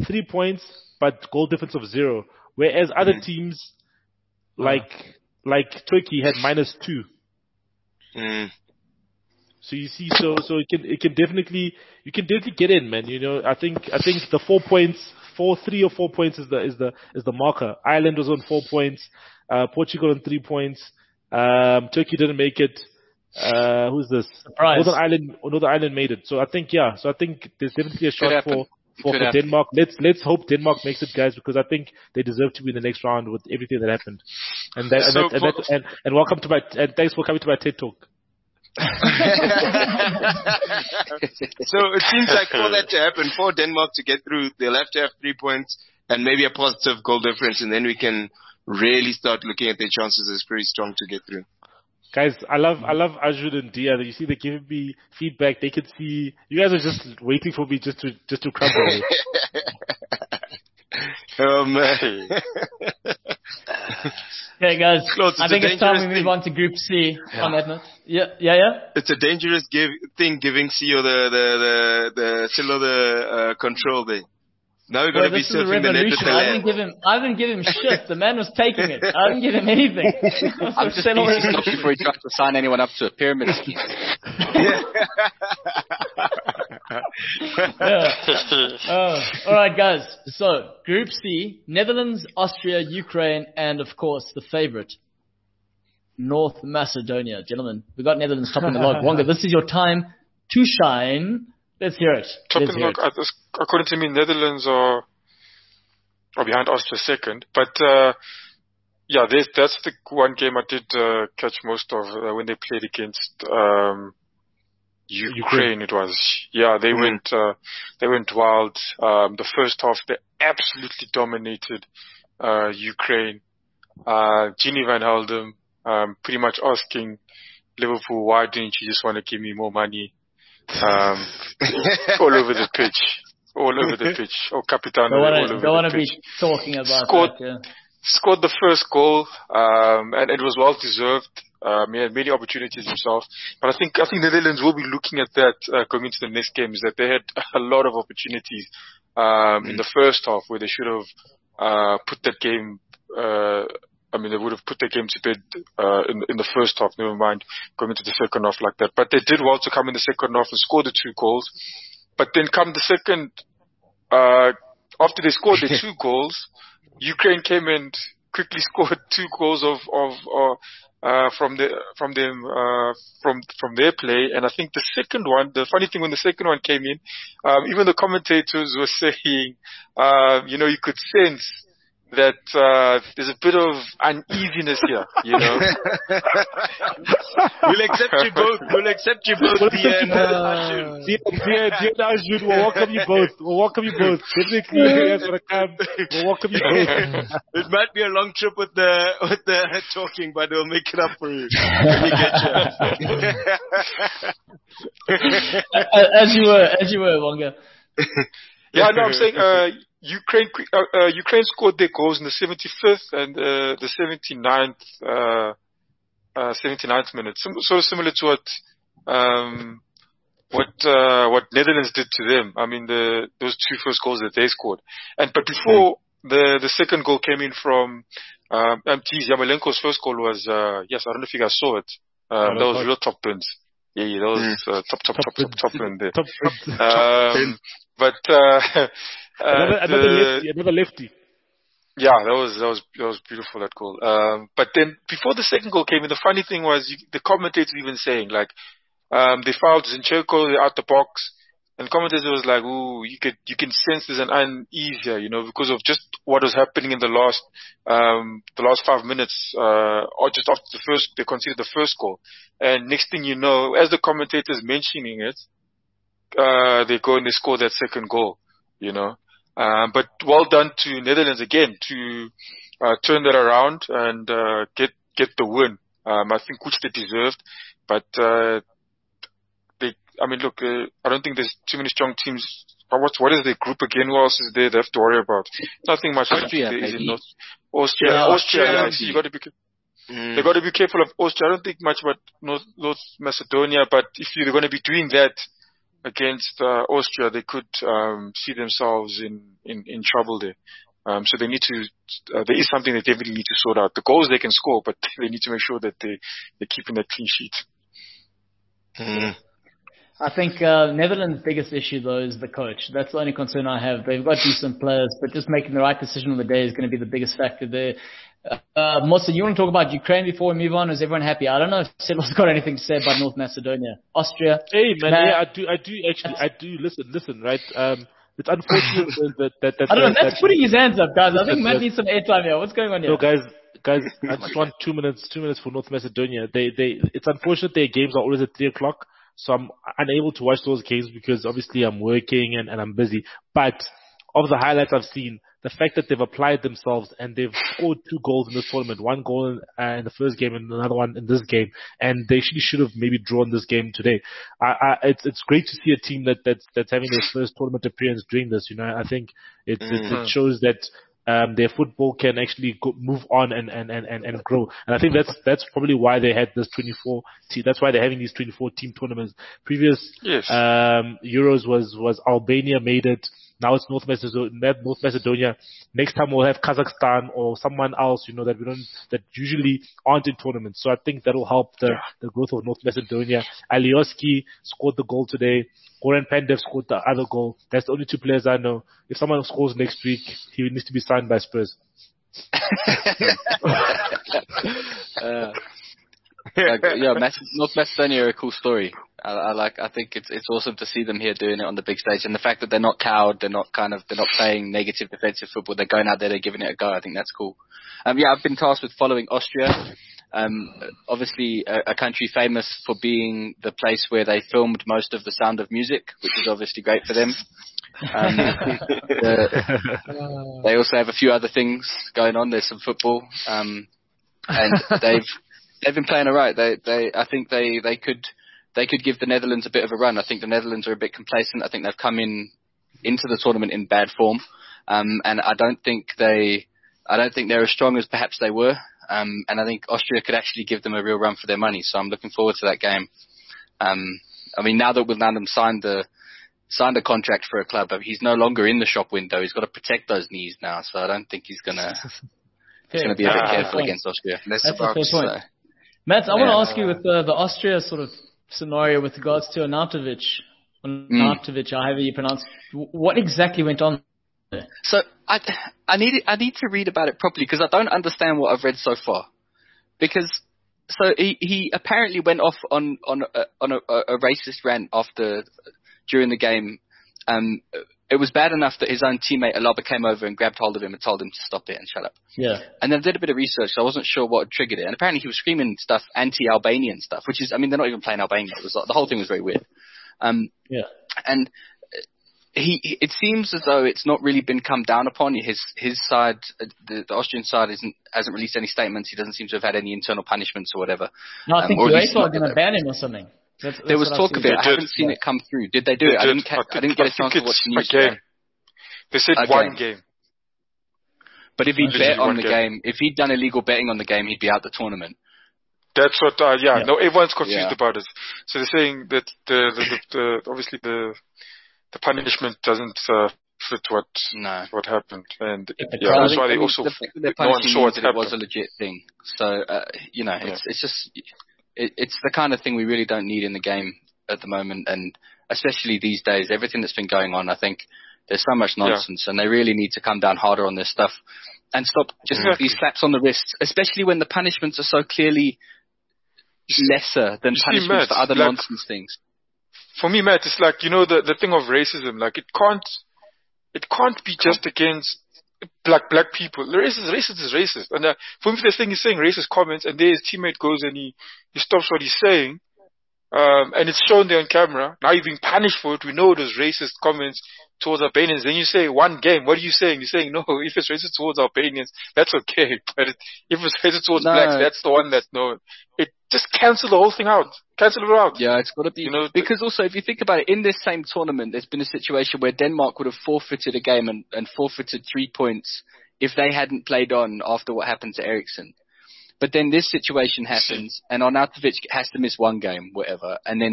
three points, but goal difference of zero. Whereas mm. other teams, like like Turkey, had minus two. Mm. So you see, so so it can it can definitely you can definitely get in, man. You know, I think I think the four points, four three or four points is the is the is the marker. Ireland was on four points, uh, Portugal on three points, um, Turkey didn't make it. Uh, who's this? Surprise. Northern Ireland, Northern Ireland made it. So I think yeah. So I think there's definitely a shot for for, for happen. Denmark. Let's let's hope Denmark makes it, guys, because I think they deserve to be in the next round with everything that happened. And that, and, so that, and, that, and and welcome to my and thanks for coming to my TED Talk. So it seems like for that to happen, for Denmark to get through, they'll have to have three points and maybe a positive goal difference, and then we can really start looking at their chances as pretty strong to get through. Guys, I love I love Ajud and Dia. You see, they're giving me feedback. They can see you guys are just waiting for me just to just to crumble. Oh man. Okay, guys. Close, I think it's time we move thing. on to Group C. Yeah. On that note, yeah, yeah, yeah. It's a dangerous give, thing giving C or the the the the still the uh, control there. Now we're going to be surfing the net with the I didn't give him. I didn't give him shit. The man was taking it. I didn't give him anything. I'm just stopped before he tried to sign anyone up to a pyramid scheme. yeah. Oh. All right, guys. So, Group C, Netherlands, Austria, Ukraine, and, of course, the favorite, North Macedonia. Gentlemen, we got Netherlands topping the log. Wonga, this is your time to shine. Let's hear it. Topping the log, according to me, Netherlands are, are behind Austria second. But, uh, yeah, that's the one game I did uh, catch most of uh, when they played against um, Ukraine, Ukraine. It was, yeah, they mm-hmm. went, uh, they went wild. Um, the first half, they absolutely dominated uh, Ukraine. Uh, Gini van Helden, um, pretty much asking Liverpool, why didn't you just want to give me more money? Um, all over the pitch, all over the pitch. Oh, Capitano, don't wanna, all over don't the pitch. Be talking about scored, that, yeah. Scored the first goal, um, and it was well deserved. Um, he had many opportunities himself, but I think I think the Netherlands will be looking at that uh, going into the next game. Is that they had a lot of opportunities um, mm. in the first half where they should have uh, put that game. Uh, I mean, they would have put their game to bed uh, in, in the first half, never mind going into the second half like that. But they did well to come in the second half and score the two goals. But then come the second, uh, after they scored their two goals, Ukraine came and quickly scored two goals of, of, uh, uh, from the, from them, uh, from, from their play. And I think the second one, the funny thing when the second one came in, um, even the commentators were saying, uh, you know, you could sense that uh, there's a bit of uneasiness here, you know. We'll accept you both. We'll accept you both. Dear and Ajud. Dear and Ajud, we'll welcome you both. We'll welcome you both. Definitely, you guys want to come. We'll welcome you both. It might be a long trip with the with the talking, but we'll make it up for you when you get here. As you were, as you were, Wonga. Yeah, no, I'm saying. Uh, Ukraine, uh, uh, Ukraine scored their goals in the seventy-fifth and uh, the seventy-ninth, uh, uh, seventy-ninth minute. Sim- sort of similar to what um, what uh, what Netherlands did to them. I mean, the those two first goals that they scored. And but before mm. the the second goal came in from um, Geez, Yarmolenko's first goal was uh, yes, I don't know if you guys saw it. Um, that was real top bins. Yeah, yeah, that was mm. uh, top top top top top, top in there. Top, top, um, but. Uh, Another, uh, another the, lefty, another lefty. Yeah, that was that was that was beautiful, that goal. Um, but then before the second goal came in, the funny thing was you, the commentators even saying like um, they fouled Zinchenko out the box, and the commentator was like, "Ooh, you could you can sense there's an unease here, you know, because of just what was happening in the last um, the last five minutes, uh, or just after the first they conceded the first goal, and next thing you know, as the commentators mentioning it, uh, they go and they score that second goal, you know." Um, but well done to Netherlands again to uh, turn that around and uh, get get the win. Um, I think which they deserved, but uh, they. I mean, look, uh, I don't think there's too many strong teams. What what is the group again? Who else is there? They have to worry about nothing much. Austria, there is maybe. in North, Austria, yeah, Austria. Austria Yeah, see, you got to be. Mm. They got to be careful of Austria. I don't think much about North, North Macedonia, but if you're going to be doing that. against uh, Austria, they could um, see themselves in, in, in trouble there. Um, so they need to, uh, there is something they definitely need to sort out. The goals they can score, but they need to make sure that they, they're keeping that clean sheet. Mm. I think uh, Netherlands' biggest issue, though, is the coach. That's the only concern I have. They've got decent players, but just making the right decision on the day is going to be the biggest factor there. Uh, Mosa, you want to talk about Ukraine before we move on? Is everyone happy? I don't know if Sedl's got anything to say about North Macedonia. Austria. Hey, man, Matt, yeah, I do, I do actually, I do, listen, listen, right? Um, it's unfortunate that, that, that, I don't know, that, Matt's putting his hands up, guys. I think that, Matt that, needs some airtime here. What's going on here? No, guys, guys, I just want two minutes, two minutes for North Macedonia. They, they, it's unfortunate their games are always at three o'clock, so I'm unable to watch those games because obviously I'm working and, and I'm busy. But of the highlights I've seen, the fact that they've applied themselves and they've scored two goals in this tournament, one goal in, uh, in the first game and another one in this game, and they actually should have maybe drawn this game today. I, I, it's, it's great to see a team that, that's, that's having their first tournament appearance doing this. You know, I think it, mm-hmm. it, it shows that um, their football can actually go, move on and, and, and, and, and grow. And I think that's that's probably why they had this twenty-four team. That's why they're having these twenty-four team tournaments. Previous yes. um, Euros was was Albania made it. Now it's North Macedonia, North Macedonia. Next time we'll have Kazakhstan or someone else, you know, that we don't, that usually aren't in tournaments. So I think that'll help the, the growth of North Macedonia. Alioski scored the goal today. Goran Pandev scored the other goal. That's the only two players I know. If someone scores next week, he needs to be signed by Spurs. uh, like, yeah, North Macedonia are a cool story. I, I like. I think it's it's awesome to see them here doing it on the big stage, and the fact that they're not cowed, they're not kind of, they're not playing negative defensive football. They're going out there, they're giving it a go. I think that's cool. Um, yeah, I've been tasked with following Austria. Um, obviously a, a country famous for being the place where they filmed most of The Sound of Music, which is obviously great for them. Um, the, they also have a few other things going on. There's some football, um, and they've they've been playing alright. They they I think they they could. They could give the Netherlands a bit of a run. I think the Netherlands are a bit complacent. I think they've come in into the tournament in bad form, um, and I don't think they, I don't think they're as strong as perhaps they were. Um, and I think Austria could actually give them a real run for their money. So I'm looking forward to that game. Um, I mean, now that Wijnaldum signed the signed a contract for a club, he's no longer in the shop window. He's got to protect those knees now. So I don't think he's gonna he's gonna be a bit uh, careful against Austria. That's, That's a fair point. So, Matt, I yeah. want to ask you with the, the Austria sort of scenario with regards to Arnautovic, Arnautovic, mm. however you pronounce it. What exactly went on there? So I, I need, I need to read about it properly because I don't understand what I've read so far. Because so he, he apparently went off on on a, on a, a racist rant after during the game. Um, it was bad enough that his own teammate Alaba came over and grabbed hold of him and told him to stop it and shut up. Yeah. And then I did a bit of research, so I wasn't sure what had triggered it. And apparently he was screaming stuff, anti-Albanian stuff, which is, I mean, they're not even playing Albania. It was the whole thing was very weird. Um, yeah. And he, he, it seems as though it's not really been come down upon. His his side, the, the Austrian side, isn't hasn't released any statements. He doesn't seem to have had any internal punishments or whatever. No, I think um, UEFA are going to ban him or something. That's, that's there was talk of it. I haven't seen it come through. Did they do they it? I didn't, ca- I, I didn't get a chance to watch the news today. They said okay. one game. But if he'd bet on the game. game, if he'd done illegal betting on the game, he'd be out the tournament. That's what, uh, yeah, yeah, no, everyone's confused yeah. about it. So they're saying that the, the, the, the obviously the, the punishment doesn't, uh, fit what, no. what happened. And, yeah, yeah, that's why they I mean, also, the, no one saw it, it was a legit thing. So, uh, you know, it's, yeah. it's just, it, it's the kind of thing we really don't need in the game at the moment. And especially these days, everything that's been going on, I think, there's so much nonsense, yeah. and they really need to come down harder on this stuff and stop just exactly. these slaps on the wrists, especially when the punishments are so clearly lesser than you punishments see, Matt, for other like, nonsense things. For me, Matt, it's like, you know, the the thing of racism. Like, it can't, it can't be just against black black people. Racist, racist is racist. And uh, for me, the thing is saying racist comments, and there his teammate goes and he he stops what he's saying. Um, and it's shown there on camera. Now you're being punished for it. We know those racist comments towards Albanians. Then you say one game. What are you saying? You're saying, no, if it's racist towards Albanians, that's okay. But it, if it's racist towards no, blacks, that's the one that's no. It just cancel the whole thing out. Cancel it out. Yeah, it's got to be. You know, because also, if you think about it, in this same tournament, there's been a situation where Denmark would have forfeited a game and, and forfeited three points if they hadn't played on after what happened to Eriksson. But then this situation happens, and Arnautovic has to miss one game, whatever, and then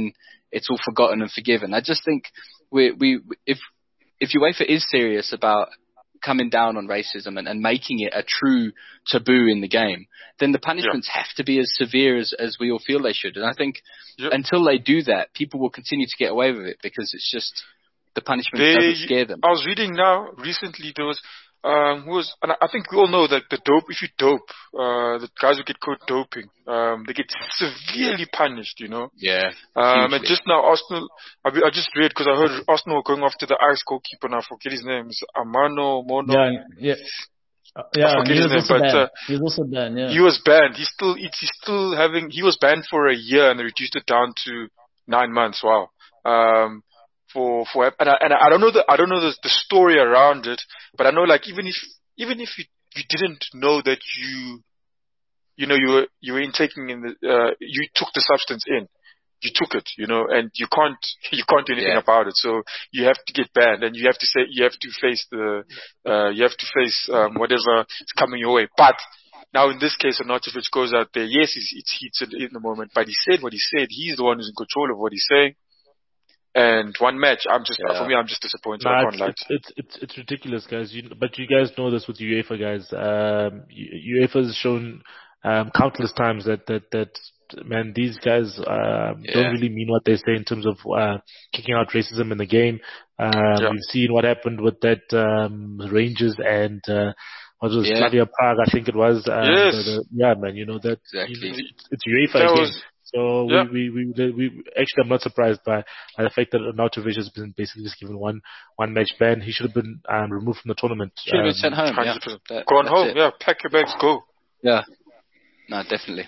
it's all forgotten and forgiven. I just think we we if if UEFA is serious about coming down on racism and, and making it a true taboo in the game, then the punishments yeah. have to be as severe as, as we all feel they should. And I think yep. until they do that, people will continue to get away with it because it's just the punishment they, doesn't scare them. I was reading now recently there was um who was and I think we all know that the dope if you dope uh the guys who get caught doping um they get severely punished, you know. Yeah. Um hugely. And just now Arsenal I, I just read because I heard Arsenal going after the Irish goalkeeper now. I forget his name. It's Amano Mono. Yeah, yeah. Uh, yeah, he was, name, but, uh, he was also banned. Yeah, he was banned. He's still, it's, he's still having. He was banned for a year and they reduced it down to nine months. Wow. Um, for for and I, and I don't know the I don't know the, the story around it, but I know like even if even if you you didn't know that you, you know you were you were intaking in the uh, you took the substance in. You took it, you know, and you can't, you can't do anything yeah. about it. So you have to get banned, and you have to say, you have to face the, uh, you have to face um, whatever is coming your way. But now in this case, Arnautovic goes out there. Yes, it's, it's heated in the moment, but he said what he said. He's the one who's in control of what he's saying. And one match, I'm just yeah. for me, I'm just disappointed. Nah, I can't it's, lie. It's, it's it's it's ridiculous, guys. You, but you guys know this with UEFA, guys. Um, UEFA's shown um, countless times that that that. Man, these guys um, yeah. don't really mean what they say in terms of uh, kicking out racism in the game. Um, yeah. We've seen what happened with that um, Rangers and uh, what was it, yeah. Slavia Prague, I think it was. Um, yes. the, the, yeah, man, you know that. Exactly. You know, it's, it's UEFA that again. was, so yeah. we, we we we actually I'm not surprised by, by the fact that Arnautovic has been basically just given one one match ban. He should have been um, removed from the tournament. Should have been um, sent home. Yeah. That, Gone home. it. Yeah, pack your bags, go. Yeah. No, definitely.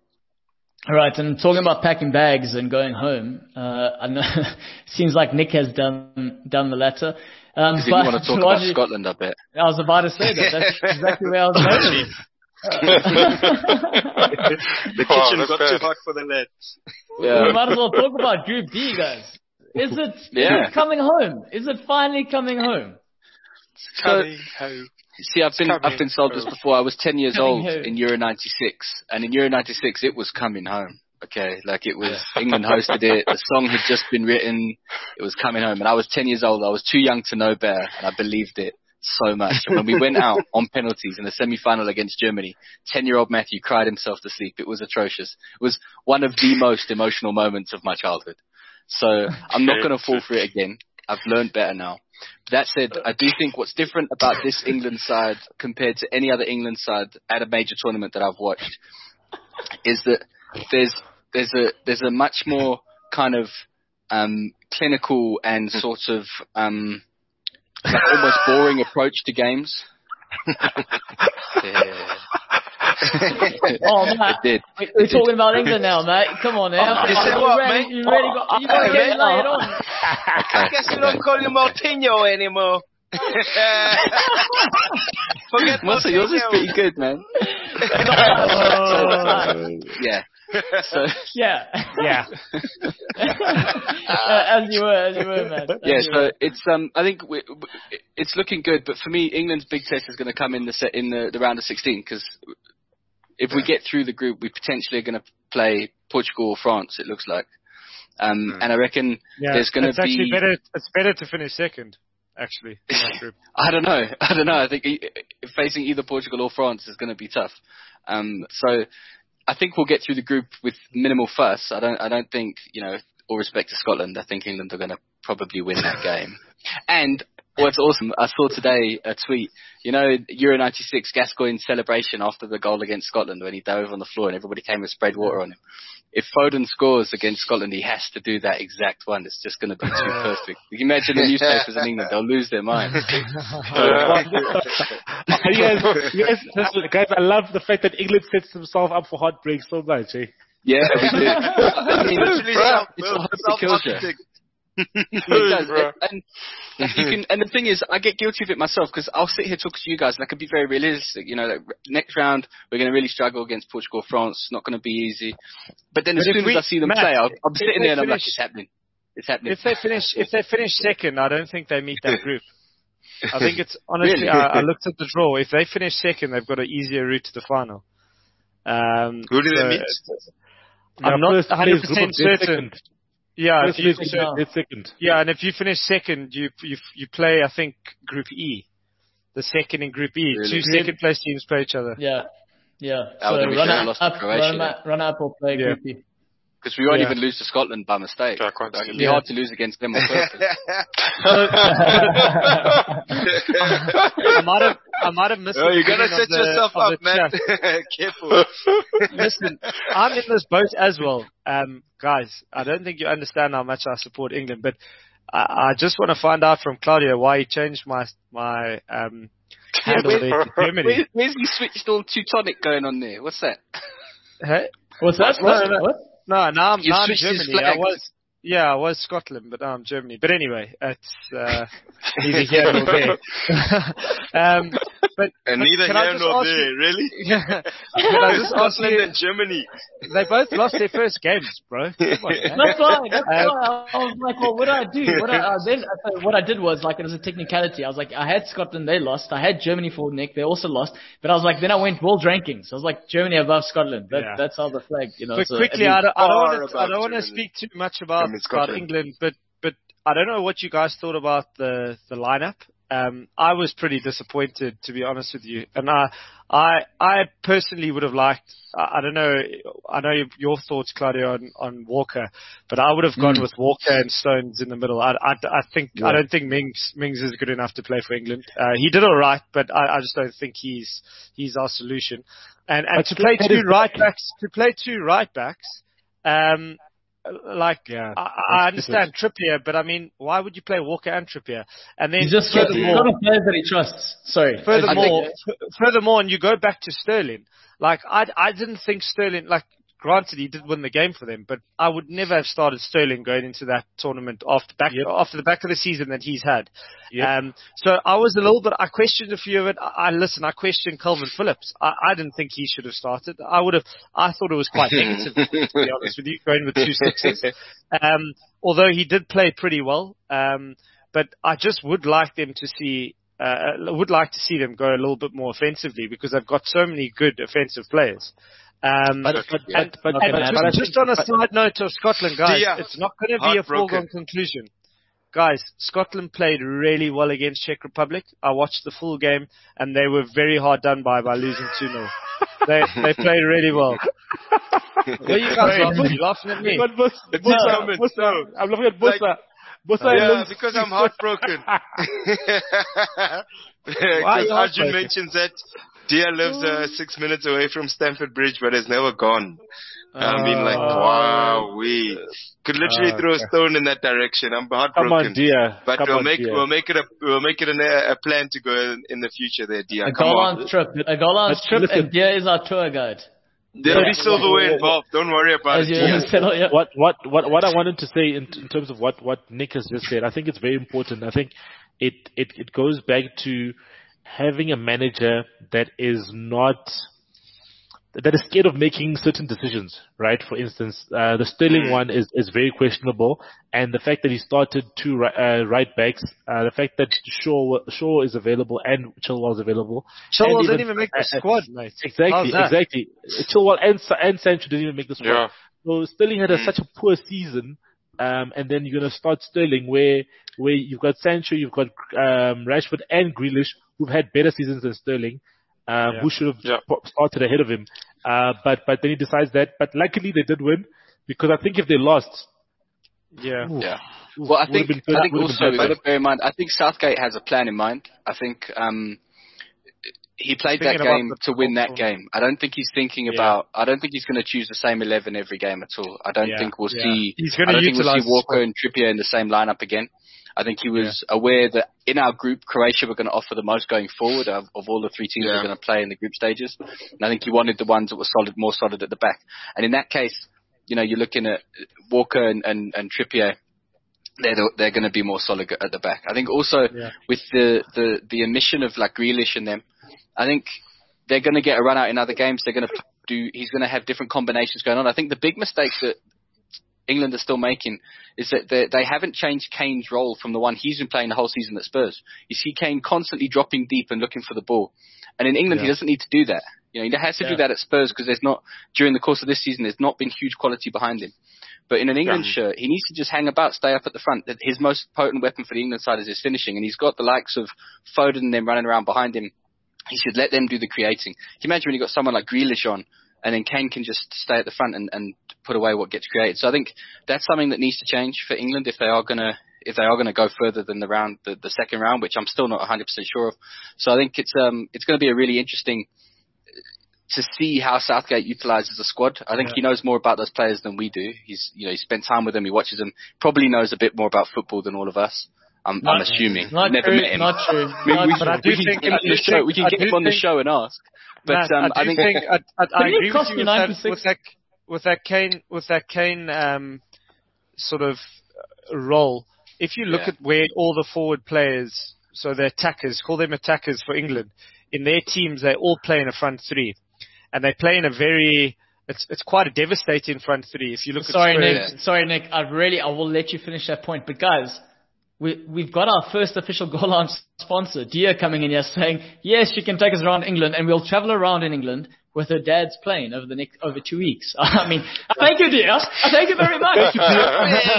All right, and talking about packing bags and going home, uh, I know seems like Nick has done done the latter. Um, but you want to talk about you, Scotland a bit. I was about to say that. That's exactly where I was going. The kitchen oh, got bad. Too hot for the lads. Yeah. We might as well talk about Group D, guys. Is it, yeah. is it coming home? Is it finally coming home? It's coming so, home. See, I've been I've been sold this before. I was ten years coming old home. in Euro ninety-six, and in Euro ninety-six it was coming home. Okay, like it was England hosted it. The song had just been written. It was coming home, and I was ten years old. I was too young to know better, and I believed it so much. And when we went out on penalties in the semi-final against Germany, ten-year-old Matthew cried himself to sleep. It was atrocious. It was one of the most emotional moments of my childhood. So I'm not going to fall for it again. I've learned better now. That said, I do think what's different about this England side compared to any other England side at a major tournament that I've watched is that there's there's a there's a much more kind of um, clinical and sort of um, like almost boring approach to games. yeah. Oh, Matt, it did. We, we're talking about England now, mate. Come on now. Oh, you you what, ready, mate? you ready got, you got to get it later on. Okay. I guess we don't call you Moutinho anymore. Forget Muscle, yours is pretty good, man. Oh. Yeah. So yeah, yeah. uh, as you were, as you were, man. As yeah, you so were. it's um, I think we, we, it's looking good, but for me, England's big test is going to come in the set in the, the round of sixteen because if we get through the group, we potentially are going to play Portugal or France. It looks like, um, mm. and I reckon yeah, there's going to be. It's actually better. It's better to finish second. Actually, in that group. I don't know. I don't know. I think facing either Portugal or France is going to be tough. Um, so I think we'll get through the group with minimal fuss. I don't. I don't think, you know, all respect to Scotland, I think England are going to probably win that game. And what's awesome, I saw today a tweet. You know, Euro ninety-six Gascoigne's celebration after the goal against Scotland when he dove on the floor and everybody came and sprayed water on him. If Foden scores against Scotland, he has to do that exact one. It's just going to be too perfect. You can imagine the newspapers in England; they'll lose their minds. you guys, you guys, listen, guys, I love the fact that England sets themselves up for heartbreak so much. Eh? Yeah, we do. I mean, it's a hope that kills you. It does. And, and you can, and the thing is, I get guilty of it myself because I'll sit here talking to you guys and I can be very realistic. You know, like, next round we're going to really struggle against Portugal, France. It's not going to be easy. But then as but soon we, as I see them Matt, play, I'll, I'm sitting there and I'm finish, like, it's happening. It's happening. If they finish, if they finish second, I don't think they meet that group. I think it's honestly. Really? I, I looked at the draw. If they finish second, they've got an easier route to the final. Um, Who do so they meet? I'm not one hundred percent certain. Yeah, First if you, place, so, dead second. yeah, and if you finish second, you you you play, I think, Group E. The second in Group E. Really? Two second place teams play each other. Yeah, yeah. Oh, So then we run should've up, lost to up Croatia run, up, run up or play Yeah. Group E. Because we won't Yeah. even lose to Scotland by mistake. Yeah, I can't Like, see it'd be that. hard to lose against them on purpose. I might have I might have missed. Oh, the you gotta beginning set of the- yourself of up, the man. chat. Careful. Listen, I'm in this boat as well, um, guys. I don't think you understand how much I support England, but I, I just want to find out from Claudio why he changed my my um, handle where- there to Germany. Where, where's he switched all Teutonic going on there? What's that? Hey? What's that? No, no, no. What? No, now I'm, You now I'm switched his Germany. I flag. was, yeah, I was Scotland, but now I'm Germany. But anyway, it's uh, neither here nor there. um, but, And but neither can I here just nor ask there, you- really? Yeah. Can I just ask Scotland you? and Germany. They both lost their first games, bro. Come on, man. That's why. That's Um, why I was like, well, what do I do? What I, uh, then uh, what I did was like it was a technicality. I was like, I had Scotland, they lost. I had Germany for Nick, they also lost. But I was like, then I went world rankings. I was like, Germany above Scotland. That, Yeah. That's how the flag, you know. But so quickly, at I least- don't, I don't far want to. I above don't want to Germany. speak too much about, Germany, about Scotland. England, but but I don't know what you guys thought about the the lineup. Um, I was pretty disappointed, to be honest with you, and I I I personally would have liked. I, I don't know. I know your thoughts, Claudio, on, on Walker, but I would have gone Mm. with Walker and Stones in the middle. I I, I think Yeah. I don't think Mings Mings is good enough to play for England. Uh, he did all right, but I, I just don't think he's he's our solution. And and But to play that two is- right backs, to play two right backs. Um, like Yeah, I, I that's understand Trippier, but I mean, why would you play Walker and Trippier? And then He's just he's furthermore, got a player that he trusts. Sorry. furthermore, I think- f- furthermore, and you go back to Sterling. Like I, I didn't think Sterling. Like granted, he did win the game for them, but I would never have started Sterling going into that tournament after back Yep. after the back of the season that he's had. Yep. Um, so I was a little bit. I questioned a few of it. I, I listen. I questioned Calvin Phillips. I, I didn't think he should have started. I would have. I thought it was quite negative, to be honest with you, going with two sixes. Um, although he did play pretty well. Um, but I just would like them to see. Uh, would like to see them go a little bit more offensively because they've got so many good offensive players. Um, But, but, and, but, but, and but, just, but I just think- on a but- side note of Scotland, guys, Yeah. it's not going to be a Heartbroken. foregone conclusion. Guys, Scotland played really well against Czech Republic. I watched the full game, and they were very hard done by by losing two nil. They they played really well. What are you guys laughing? You laughing at me? But Bus- It's Busa, coming. Busa, I'm looking at Busa. Like- Busa Yeah, looks- because I'm heartbroken. Why are Because you Arjun heartbroken? mentions that Dia lives uh, six minutes away from Stamford Bridge, but has never gone. I mean, like, Uh, wow, we could literally Uh, throw a okay. stone in that direction. I'm Come heartbroken. on, dear. But Come we'll on, make dear. we'll make it a we'll make it an, a plan to go in, in the future there, Dia. A Come goal on. on trip. A goal on Let's trip, listen. and Dia is our tour guide. There'll be Yeah. silverware involved. Don't worry about As it. you Dia. said, oh, yeah. what what what what I wanted to say in, in terms of what what Nick has just said, I think it's very important. I think it it it goes back to having a manager that is not that is scared of making certain decisions, right? For instance, uh, the Sterling one is, is very questionable, and the fact that he started two ri- uh, right backs, uh, the fact that Shaw Shaw is available and Chilwell is available. Chilwell and didn't even make the uh, uh, squad, mate. Exactly, How's that? exactly. Chilwell and Sa- and Sancho didn't even make the squad. Yeah. So Sterling had a, Mm. such a poor season, um, and then you're gonna start Sterling where where you've got Sancho, you've got um, Rashford and Grealish who've had better seasons than Sterling, um, Yeah. who should have Yeah. po- started ahead of him. Uh, but but then he decides that. But luckily they did win because I think if they lost, Yeah. oof, Yeah. oof, Well, I would've think been- I think would've also been we've bad. got to bear in mind. I think Southgate has a plan in mind. I think um, he played Thinking that about game the to win that culture. game. I don't think he's thinking Yeah. about. I don't think he's going to choose the same eleven every game at all. I don't Yeah, think we'll yeah. see. He's going I to don't think we'll utilize see Walker and Trippier in the same lineup again. I think he was aware that in our group, Croatia were going to offer the most going forward of, of all the three teams that Yeah. were going to play in the group stages. And I think he wanted the ones that were solid, more solid at the back. And in that case, you know, you're looking at Walker and, and, and Trippier. They're the, they're going to be more solid at the back. I think also Yeah. with the, the, the omission of like Grealish and them, I think they're going to get a run out in other games. They're going to do. He's going to have different combinations going on. I think the big mistake that England are still making is that they, they haven't changed Kane's role from the one he's been playing the whole season at Spurs. You see Kane constantly dropping deep and looking for the ball, and in England he Yeah. doesn't need to do that. You know, he has to Yeah. do that at Spurs because there's not during the course of this season there's not been huge quality behind him. But in an England yeah. shirt, he needs to just hang about, stay up at the front. His most potent weapon for the England side is his finishing, and he's got the likes of Foden and them running around behind him. He should let them do the creating. Can you imagine when you've got someone like Grealish on, and then Kane can just stay at the front and, and put away what gets created. So I think that's something that needs to change for England if they are going to if they are going to go further than the round, the, the second round, which I'm still not one hundred percent sure of. So I think it's um it's going to be a really interesting to see how Southgate utilises the squad. I think yeah. he knows more about those players than we do. He's you know he spent time with them, he watches them, probably knows a bit more about football than all of us. I'm, not, I'm assuming. Not Never true. met him. Not true. I mean, not we, true. But I do we think can, think, show, we can get him on the show and ask. But Matt, um, I, I think, think I, I, I agree cost with you you with that, with that with that Kane with that Kane um, sort of role. If you look yeah. at where all the forward players, so the attackers, call them attackers for England, in their teams they all play in a front three, and they play in a very it's it's quite a devastating front three. If you look sorry, at Nick, yeah. sorry Nick, I really I will let you finish that point, but guys. We, we've got our first official goal line sponsor, Dia, coming in here saying, yes, she can take us around England and we'll travel around in England with her dad's plane over the next, over two weeks. I mean, thank you, Dia. Thank you very much. Thank you, Dia.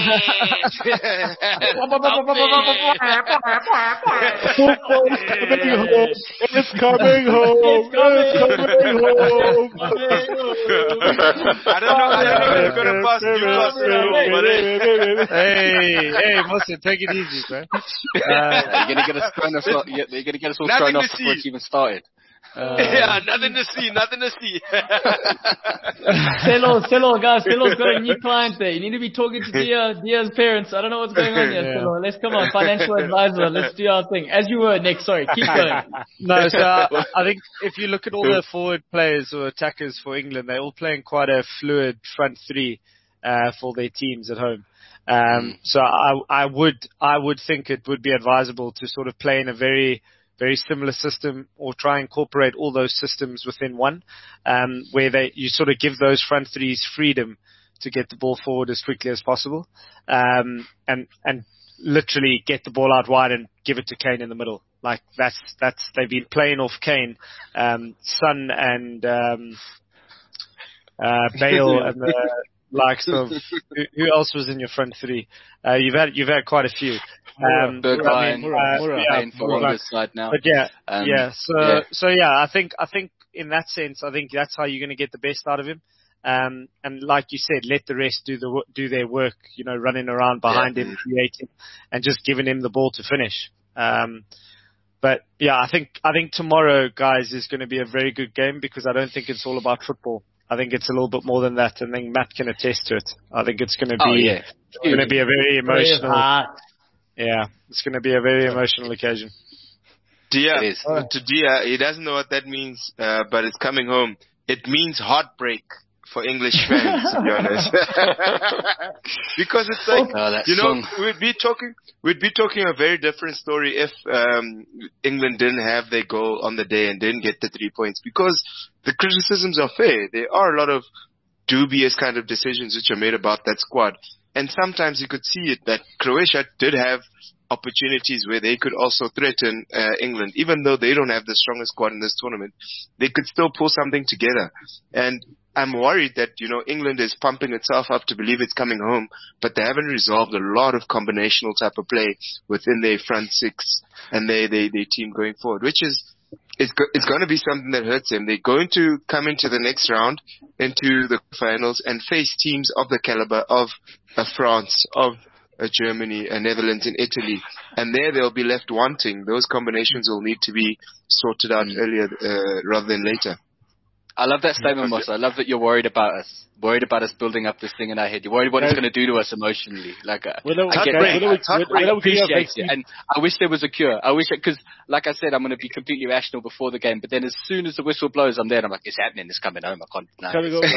It's coming home. It's coming home. I don't know. I don't know if it's going to pass Newcastle, but hey, hey, Mosin, take it easy, man. Uh, you're going to get us thrown off. You're going to get us all thrown off before it's even started. Uh, yeah, nothing to see, nothing to see. Celo, Celo, guys, Celo's got a new client there. You need to be talking to Dia, Dia's parents. I don't know what's going on here, yeah. Celo. Let's come on, financial advisor. Let's do our thing. As you were, Nick. Sorry, keep going. No, so I, I think if you look at all the forward players or attackers for England, they're all playing quite a fluid front three uh, for their teams at home. Um, so I, I would, I would think it would be advisable to sort of play in a very very similar system or try and incorporate all those systems within one, um, where they, you sort of give those front threes freedom to get the ball forward as quickly as possible, um, and, and literally get the ball out wide and give it to Kane in the middle. Like that's, that's, they've been playing off Kane, um, Son and, um, uh, Bale and the likes of, who, who else was in your front three? Uh, you've had, you've had quite a few. Um, Bergwijn, uh, yeah, for Ronaldo's side now. But yeah, um, yeah. So, yeah. so yeah, I think, I think in that sense, I think that's how you're going to get the best out of him. Um, and like you said, let the rest do the do their work. You know, running around behind yeah. him, creating, and just giving him the ball to finish. Um, but yeah, I think I think tomorrow, guys, is going to be a very good game because I don't think it's all about football. I think it's a little bit more than that, and I think Matt can attest to it. I think it's going to be oh, yeah. going to be a very emotional. Yeah, it's going to be a very emotional occasion. Dia, to Dia, he doesn't know what that means, uh, but it's coming home. It means heartbreak for English fans, to be honest. Because it's like, oh, you know, song. we'd be talking, we'd be talking a very different story if um, England didn't have their goal on the day and didn't get the three points. Because the criticisms are fair. There are a lot of dubious kind of decisions which are made about that squad. And sometimes you could see it that Croatia did have opportunities where they could also threaten uh, England. Even though they don't have the strongest squad in this tournament, they could still pull something together. And I'm worried that, you know, England is pumping itself up to believe it's coming home, but they haven't resolved a lot of combinational type of play within their front six and their, their, their team going forward, which is It's, go- it's going to be something that hurts them. They're going to come into the next round, into the finals, and face teams of the caliber of uh, France, of uh, Germany, uh, Netherlands, and Italy. And there they'll be left wanting. Those combinations will need to be sorted out mm. earlier uh, rather than later. I love that statement, Moss. I love that you're worried about us. Worried about us building up this thing in our head. You're worried what it's going to do to us emotionally. Like, uh, well, I get okay. that. I, I, I appreciate it. And I wish there was a cure. I wish, because, like I said, I'm going to be completely rational before the game. But then as soon as the whistle blows, I'm there and I'm like, it's happening. It's coming home. I can't. No.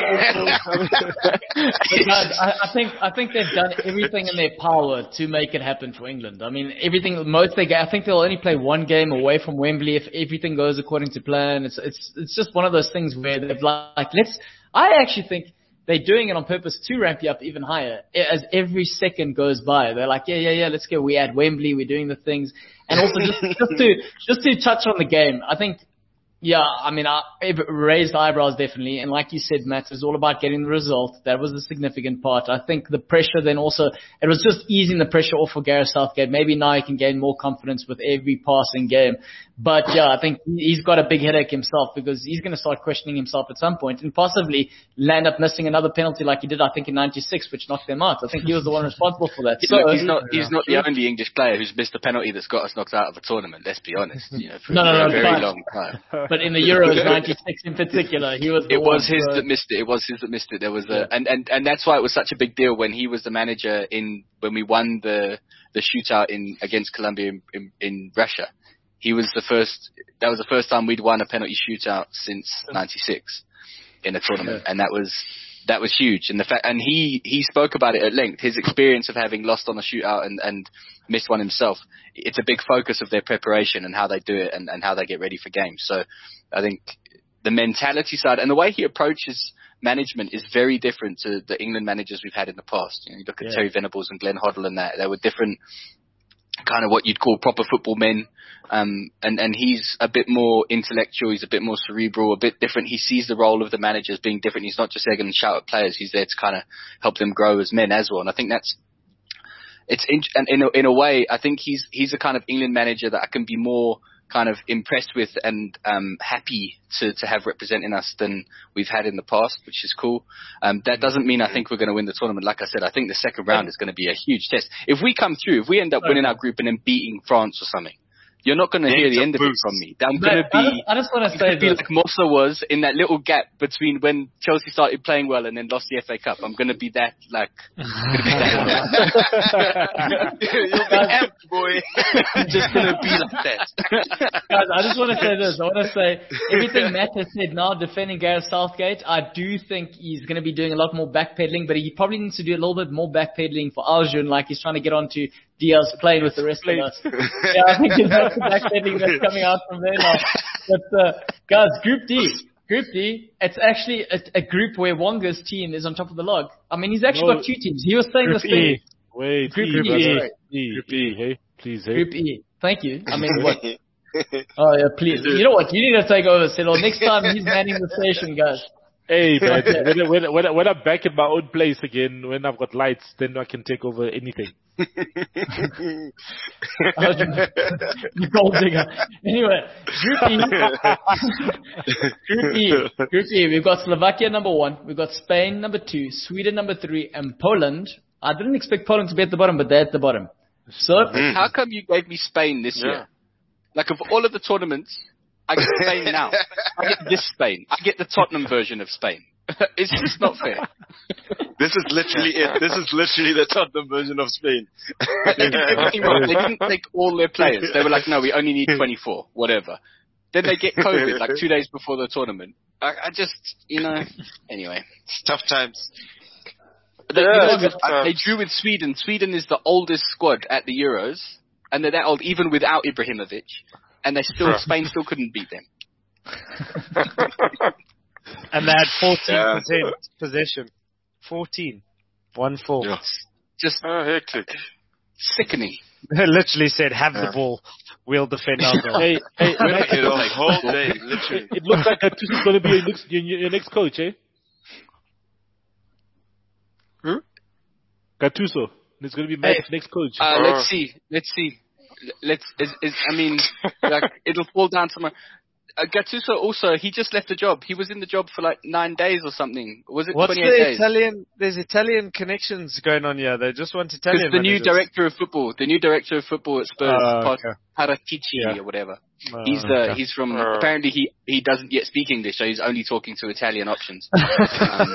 I, I think I think they've done everything in their power to make it happen for England. I mean, everything. Most they get. I think they'll only play one game away from Wembley if everything goes according to plan. It's it's it's just one of those things where they've like, let's. I actually think they're doing it on purpose to ramp you up even higher as every second goes by. They're like, yeah, yeah, yeah, let's go. We're at Wembley. We're doing the things. And also just, just to just to touch on the game, I think Yeah, I mean, I, it raised eyebrows definitely, and like you said, Matt, it was all about getting the result. That was the significant part. I think the pressure then also, it was just easing the pressure off for Gareth Southgate. Maybe now he can gain more confidence with every passing game. But yeah, I think he's got a big headache himself because he's going to start questioning himself at some point and possibly land up missing another penalty like he did, I think, in ninety-six, which knocked them out. I think he was the one responsible for that. So, Look, he's not, he's not the only English player who's missed a penalty that's got us knocked out of a tournament, let's be honest. You know, for, no, no, for no, a very fine. long time. But in the Euros ninety-six in particular, he was the It one, was his so. that missed it. It was his that missed it. There was a, Yeah. and, and, and that's why it was such a big deal when he was the manager in, when we won the, the shootout in, against Colombia in, in, in Russia. He was the first, that was the first time we'd won a penalty shootout since ninety-six in a tournament. And that was, that was huge. And the fact, and he, he spoke about it at length, his experience of having lost on a shootout and, and missed one himself. It's a big focus of their preparation and how they do it and, and how they get ready for games. So I think the mentality side and the way he approaches management is very different to the England managers we've had in the past. You know, you look at Yeah. Terry Venables and Glenn Hoddle and that, they were different, kind of what you'd call proper football men. Um, and, and he's a bit more intellectual, he's a bit more cerebral, a bit different. He sees the role of the manager as being different. He's not just there going to shout at players, he's there to kind of help them grow as men as well. And I think that's, it's in, and in a, in a way, I think he's, he's a kind of England manager that I can be more kind of impressed with and um, happy to, to have representing us than we've had in the past, which is cool. Um, that doesn't mean I think we're going to win the tournament. Like I said, I think the second round is going to be a huge test. If we come through, if we end up winning our group and then beating France or something, you're not going to hear the end of it from me. I'm going to I be, just, I just want to say be this. like Mossa was in that little gap between when Chelsea started playing well and then lost the F A Cup. I'm going to be that, like, going to be that. You'll be amped, boy. I'm just going to be like that. Guys, I just want to say this. I want to say everything Matt has said now defending Gareth Southgate, I do think he's going to be doing a lot more backpedaling, but he probably needs to do a little bit more backpedaling for Aljun, like he's trying to get onto Diaz playing with the rest of us. Yeah, I think that's the backpedaling that's coming out from there now. But, uh, guys, Group D. Group D, it's actually a, a group where Wonga's team is on top of the log. I mean, he's actually No. got two teams. He was saying Group the same. E. Wait, Group E, E. brother. E. E, Group E, hey, please, hey. Group E. Thank you. I mean, what? Oh, yeah, please. You know what? You need to take over, Cyril. Next time he's manning the station, guys. Hey, man, when, when, when, when I'm back in my own place again, when I've got lights, then I can take over anything. You gold digger. Anyway, Group E. Group E. Group E. We've got Slovakia number one. We've got Spain number two. Sweden number three. And Poland. I didn't expect Poland to be at the bottom, but they're at the bottom. So, Mm. How come you gave me Spain this Yeah. year? Like, of all of the tournaments, I get Spain now. I get this Spain. I get the Tottenham version of Spain. It's just not fair. This is literally it. This is literally the Tottenham version of Spain. They did everything wrong. They didn't take all their players. They were like, no, we only need twenty-four, whatever. Then they get COVID like two days before the tournament. I, I just, you know, anyway. It's tough times. They, Yeah, you know, but, I- um, they drew with Sweden. Sweden is the oldest squad at the Euros, and they're that old even without Ibrahimovic, and they still Sure. Spain still couldn't beat them. And they had fourteen Yeah. percent possession. fourteen. One four. Yeah. Just Oh, hectic. sickening. They literally said, have Yeah. the ball. We'll defend our goal. Hey, hey, We'll man, take it off whole day, literally. it looks like Gattuso's going to be your next, your, your next coach, eh? Who? Gattuso. He's going to be Matt's next coach. Uh, Oh. Let's see. Let's see. Let's. Is, is, I mean, like, it'll fall down to my. Uh, Gattuso also, he just left the job. He was in the job for like nine days or something. Was it What's twenty-eight the days? Italian? There's Italian connections going on here. They just want Because Italian. the new managers. director of football, the new director of football at Spurs, Oh, Pat- okay. Paratici Yeah. or whatever. Oh, He's uh, okay. he's from. Oh. Apparently, he he doesn't yet speak English, so he's only talking to Italian options. um,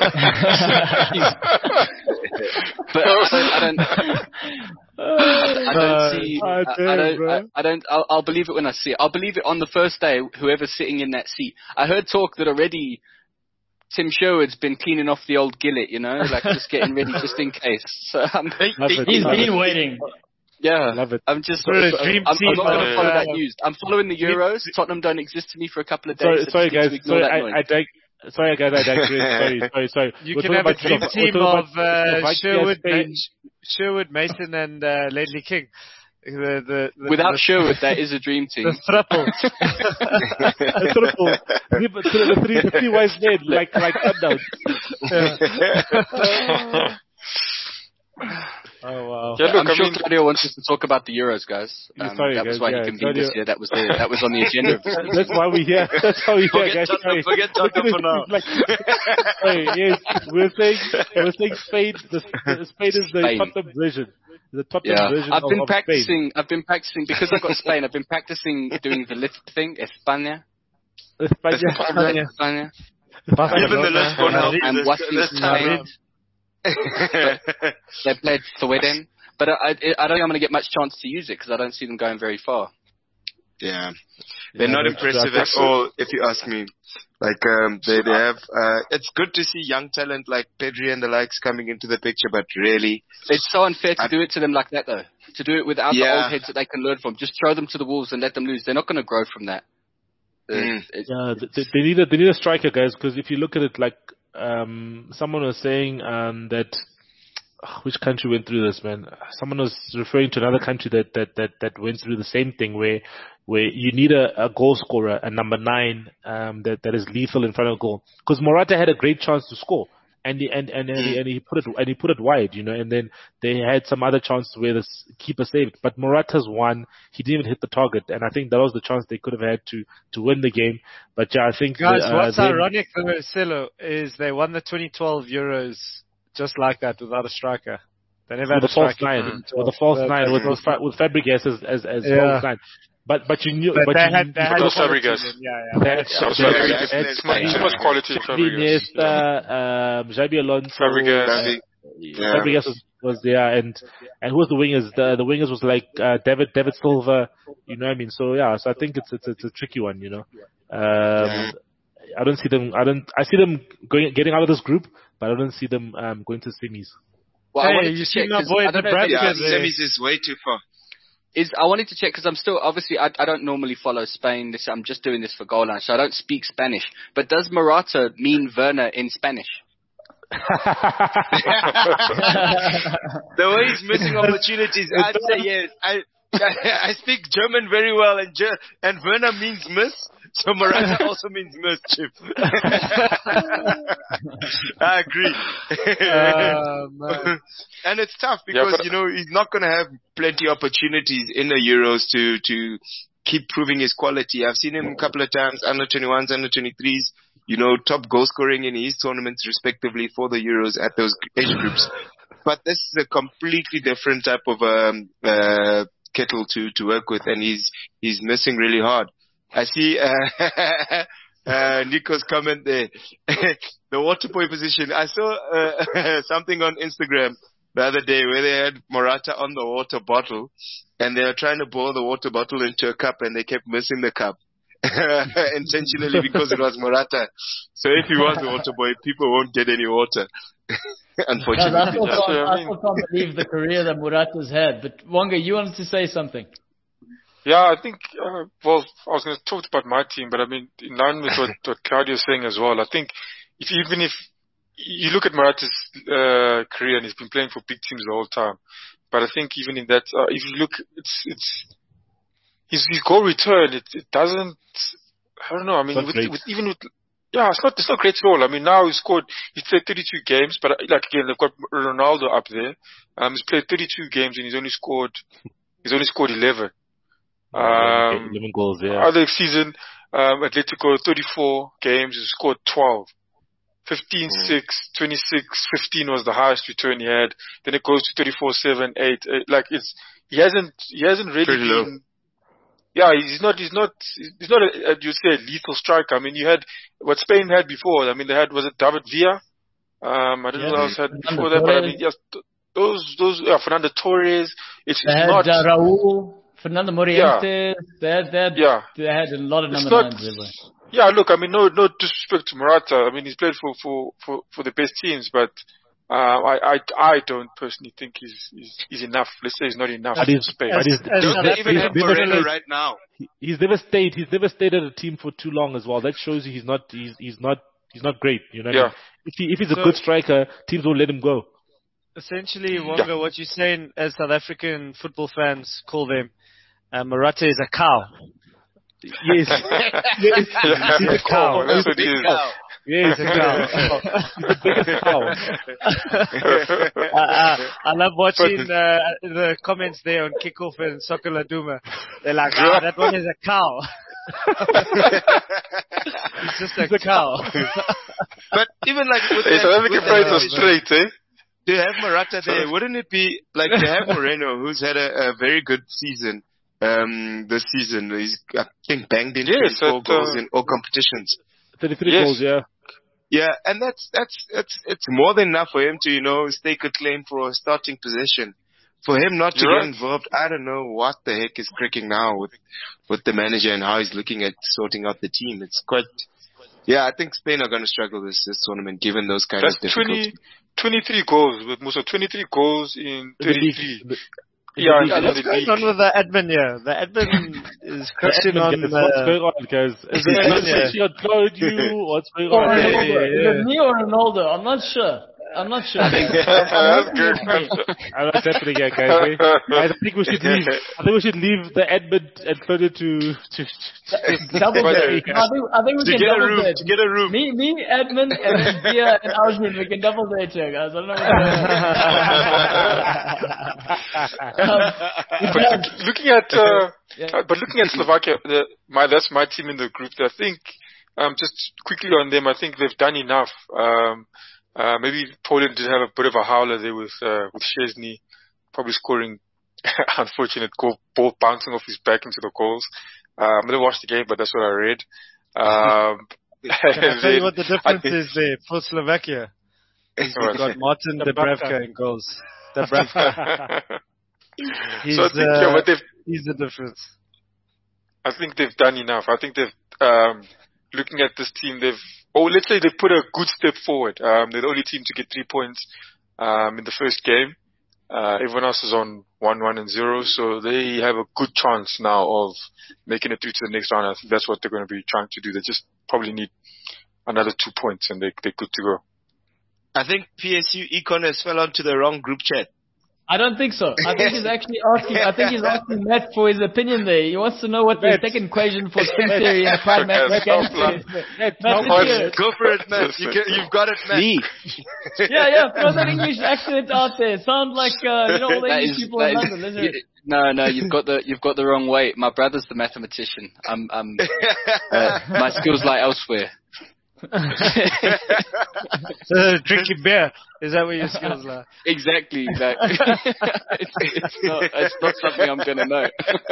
but I don't. I don't I don't Uh, see. I I, I damn, don't. bro. I, I don't. I'll, I'll believe it when I see it. I'll believe it on the first day. Whoever's sitting in that seat. I heard talk that already. Tim Sherwood's been cleaning off the old gillet, you know, like just getting ready just in case. So I'm. Love it. he's Love it. been waiting. Yeah, Love it. I'm just. Sort of a dream I'm, I'm team not going of, to follow that uh, news. I'm following the Euros. Tottenham don't exist to me for a couple of days. Sorry, so sorry just need guys. to ignore Sorry, that I, noise. I dig- sorry, guys. I digress. sorry, sorry, sorry. You We're can talking have a about dream Slov- team we're talking of about uh, Slovakia, Sherwood, Spain. Ma- Sherwood, Mason, and uh, Ledley King. The, the, the, Without the, Sherwood, that is a dream team. The triple. The triple. The, the three, the three wise men, like, like Sundowns. Yeah. Oh wow! Yeah, look, I'm I sure mean, Claudio wants us to talk about the Euros, guys. Um, Sorry, that was guys, why yeah, he can be Claudio- this year. That was the that was on the agenda. That's why we're here. That's why we're here, Forget guys. Tottenham, Sorry. forget Tottenham for now. Like, sorry, yes, we're saying we're saying Spain. The, the Spain is the Spain. Tottenham version. The Tottenham Yeah, version I've of, been of practicing. I've been practicing because I've got Spain. I've been practicing doing the lift thing, España, Spain. España. España, Even the list won't help you and this, Watkins this time United. around. They played Sweden, but I, I, I don't think I'm going to get much chance to use it because I don't see them going very far. Yeah, they're Yeah, not that's impressive true. at all, if you ask me. Like, um, they, they have, uh, it's good to see young talent like Pedri and the likes coming into the picture, but really, It's so unfair to I- do it to them like that, though. To do it without the Yeah. old heads that they can learn from. Just throw them to the wolves and let them lose. They're not going to grow from that. Uh, Mm. it's- Yeah, they, they need a they need a striker, guys. Because if you look at it, like um, someone was saying um, that ugh, which country went through this, man? Someone was referring to another country that that that, that went through the same thing, where where you need a, a goal scorer, a number nine um, that that is lethal in front of goal. Because Morata had a great chance to score. And he, and, and, and, he, and he put it and he put it wide, you know. And then they had some other chances where the s- keeper saved. But Morata's one, he didn't even hit the target, and I think that was the chance they could have had to, to win the game. But yeah, I think Guys, the, uh, what's them- ironic for Marcelo is they won the twenty twelve Euros just like that without a striker. They never with had a a false striker. nine, with a false That- nine, that with was- with, Fa- with Fabregas as as, as Yeah. false nine. But but you knew, But, but, they you, had, they had Because quality Fabregas. then, Yeah, yeah. they had, Yeah, they Fabregas. had- Fabregas. they had Too much, too much quality in Fabregas. Iniesta, um, Xabi Alonso, Fabregas. Fabi- Yeah. Fabregas was, was there, and and who was the wingers? The the wingers was like uh, David David Silva, you know what I mean? So yeah, so I think it's it's, it's a tricky one, you know. Um, Yeah. I don't see them. I don't. I see them going getting out of this group, but I don't see them um, going to semis. well, I Hey, wanted you to see check my 'cause boy I don't know if Nebraska Yeah, it's- there. semis is way too far. Is I wanted to check because I'm still obviously I, I don't normally follow Spain. This I'm just doing this for goal line, so I don't speak Spanish. But does Morata mean Werner in Spanish? The way he's missing opportunities, I'd say yes. I I speak German very well, and Ger- and Werner means miss, so Morata also means mischief. I agree. Oh, man. And it's tough Yeah, because, but- you know, he's not going to have plenty of opportunities in the Euros to, to keep proving his quality. I've seen him a couple of times, under twenty-ones, under twenty-threes, you know, top goal scoring in his tournaments respectively for the Euros at those age groups. But this is a completely different type of um, uh, kettle to, to work with, and he's he's missing really hard. I see uh, uh, Nico's comment there. The water boy position. I saw uh, something on Instagram the other day where they had Morata on the water bottle, and they were trying to pour the water bottle into a cup, and they kept missing the cup. Intentionally, because it was Morata. So if he was a water boy, people won't get any water. Guys, I Unfortunately. still, Yeah, can't, sure, I I mean- still can't believe the career that Morata's had. But Wanga, you wanted to say something. Yeah, I think, uh, well, I was going to talk about my team, but I mean, in line with what, what Claudio's saying as well, I think if even if you look at Morata's uh, career, and he's been playing for big teams the whole time, but I think even in that, uh, if you look, it's it's his, his goal return, it, it doesn't, I don't know, I mean, Not with, great. with even with, yeah, it's not it's not great at all. I mean, now he's scored, he's played thirty-two games, but uh, like again, they've got Ronaldo up there. Um, he's played thirty-two games and he's only scored, he's only scored eleven. Um, eleven goals, yeah. Other season, um, Atletico, thirty-four games, he scored twelve. fifteen, six, twenty-six, fifteen was the highest return he had. Then it goes to thirty-four, seven, eight. Uh, like it's, he hasn't, he hasn't really Pretty low. been, yeah, he's not, he's not, he's not a, a, you'd say a lethal striker. I mean, you had what Spain had before. I mean, they had, was it David Villa? Um, I don't know Yeah. what else had Fernando before that, but I Torres. mean, yes, th- those, those, yeah, Fernando Torres. It's, They it's had not, uh, Raul, Fernando Morientes. They, had, they, had, yeah. they had a lot of It's number not- nines. They were. Yeah, look, I mean, no, no disrespect to Morata. I mean, he's played for, for, for, for the best teams, but, uh, I, I, I don't personally think he's, he's, he's enough. Let's say he's not enough But for he's- Spain. but he's- As- Don't as- they even he's have never Moreno played- right now? He- He's never stayed. He's never stayed at a team for too long as well. That shows you he's not. He's he's not. He's not great. You know. What I Yeah. mean? If he if he's a So- good striker, teams won't let him go. essentially, Wonga, yeah. what you're saying, as South African football fans call them, uh, Morata is a cow. Yes. Yes. Yeah. He's a cow. Oh, that's what He's it a is. cow. Yeah, he's a cow. He's the biggest cow. I, I, I love watching uh, the comments there on Kickoff and Soccer Laduma. They're like, oh, that one is a cow. It's just a cow. But even like with hey, that, South African with are straight, eh? To have Morata there, wouldn't it be like to have Moreno, who's had a, a very good season um, this season? He's, I think, banged in yes, twenty-four at, goals uh, in all competitions. thirty-three yes. goals, yeah. Yeah, and that's that's it's it's more than enough for him to you know stake a claim for a starting position. For him not to You're get right. involved, I don't know what the heck is cracking now with with the manager and how he's looking at sorting out the team. It's quite. Yeah, I think Spain are going to struggle this this tournament given those kind That's of difficulties. twenty, twenty-three goals with Musa. twenty-three goals in thirty-three. The, the, yeah, the, yeah, what's going on with the admin here? The admin is crashing on. Guys, Uh, what's going on, guys? Is it yeah. she upload you? What's going Or on? yeah, Ronaldo. yeah, yeah. Is it me or Ronaldo? I'm not sure. I'm not sure. That's good. I know what's happening here, guys. Eh? I think we should leave. I think we should leave the admin and put it to to, to Double date. Yeah. I think, I think we To can get a double room, date. to get a room. Me, me, Edmund, and then Bia and Alvin, we can double date here, guys. I don't know what but look, looking at, uh, Yeah. uh, but looking at Slovakia, the, my that's my team in the group. I think, um, just quickly on them, I think they've done enough. Um, uh, maybe Poland did have a bit of a howler there with uh, with Szczesny, probably scoring unfortunate goal, ball bouncing off his back into the goals. Uh, I'm gonna watch the game, but that's what I read. Um, Can I tell you what the difference think, is there for Slovakia? Is Right. we've got Martin Dubravka. Dubravka in goals. Dubravka. He's, so I think uh, yeah, what they've he's the difference. I think they've done enough. I think they've, um, looking at this team, they've, oh, let's say they put a good step forward. Um, they're the only team to get three points, um, in the first game. Uh, everyone else is on one, one and zero. So they have a good chance now of making it through to the next round. I think that's what they're going to be trying to do. They just probably need another two points and they, they're good to go. I think P S U Econ has fell onto the wrong group chat. I don't think so. I think he's actually asking. I think he's asking Matt for his opinion there. He wants to know what the Matt. second equation for string theory and prime mathematics is. Matt, Matt, much- Matt, Go for it, Matt. You can, you've got it, Matt. Me. yeah, yeah. Throw that English accent out there. Sounds like uh, you know all the That English is- people that in is- London, isn't you- it? No, no, you've got the you've got the wrong way. My brother's the mathematician. I'm, I'm uh, my skills lie elsewhere. Uh, drinking beer. Is that what your skills are? Exactly, exactly. it's, it's not it's not something I'm gonna know.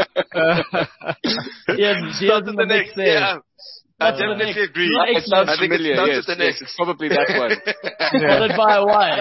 Yeah, she Start is in with the the mix next. there. Yeah. I That's the definitely next. agree. Not It sounds I think it familiar. starts Yes, with the yes, next. it's probably that one. Followed by a Y.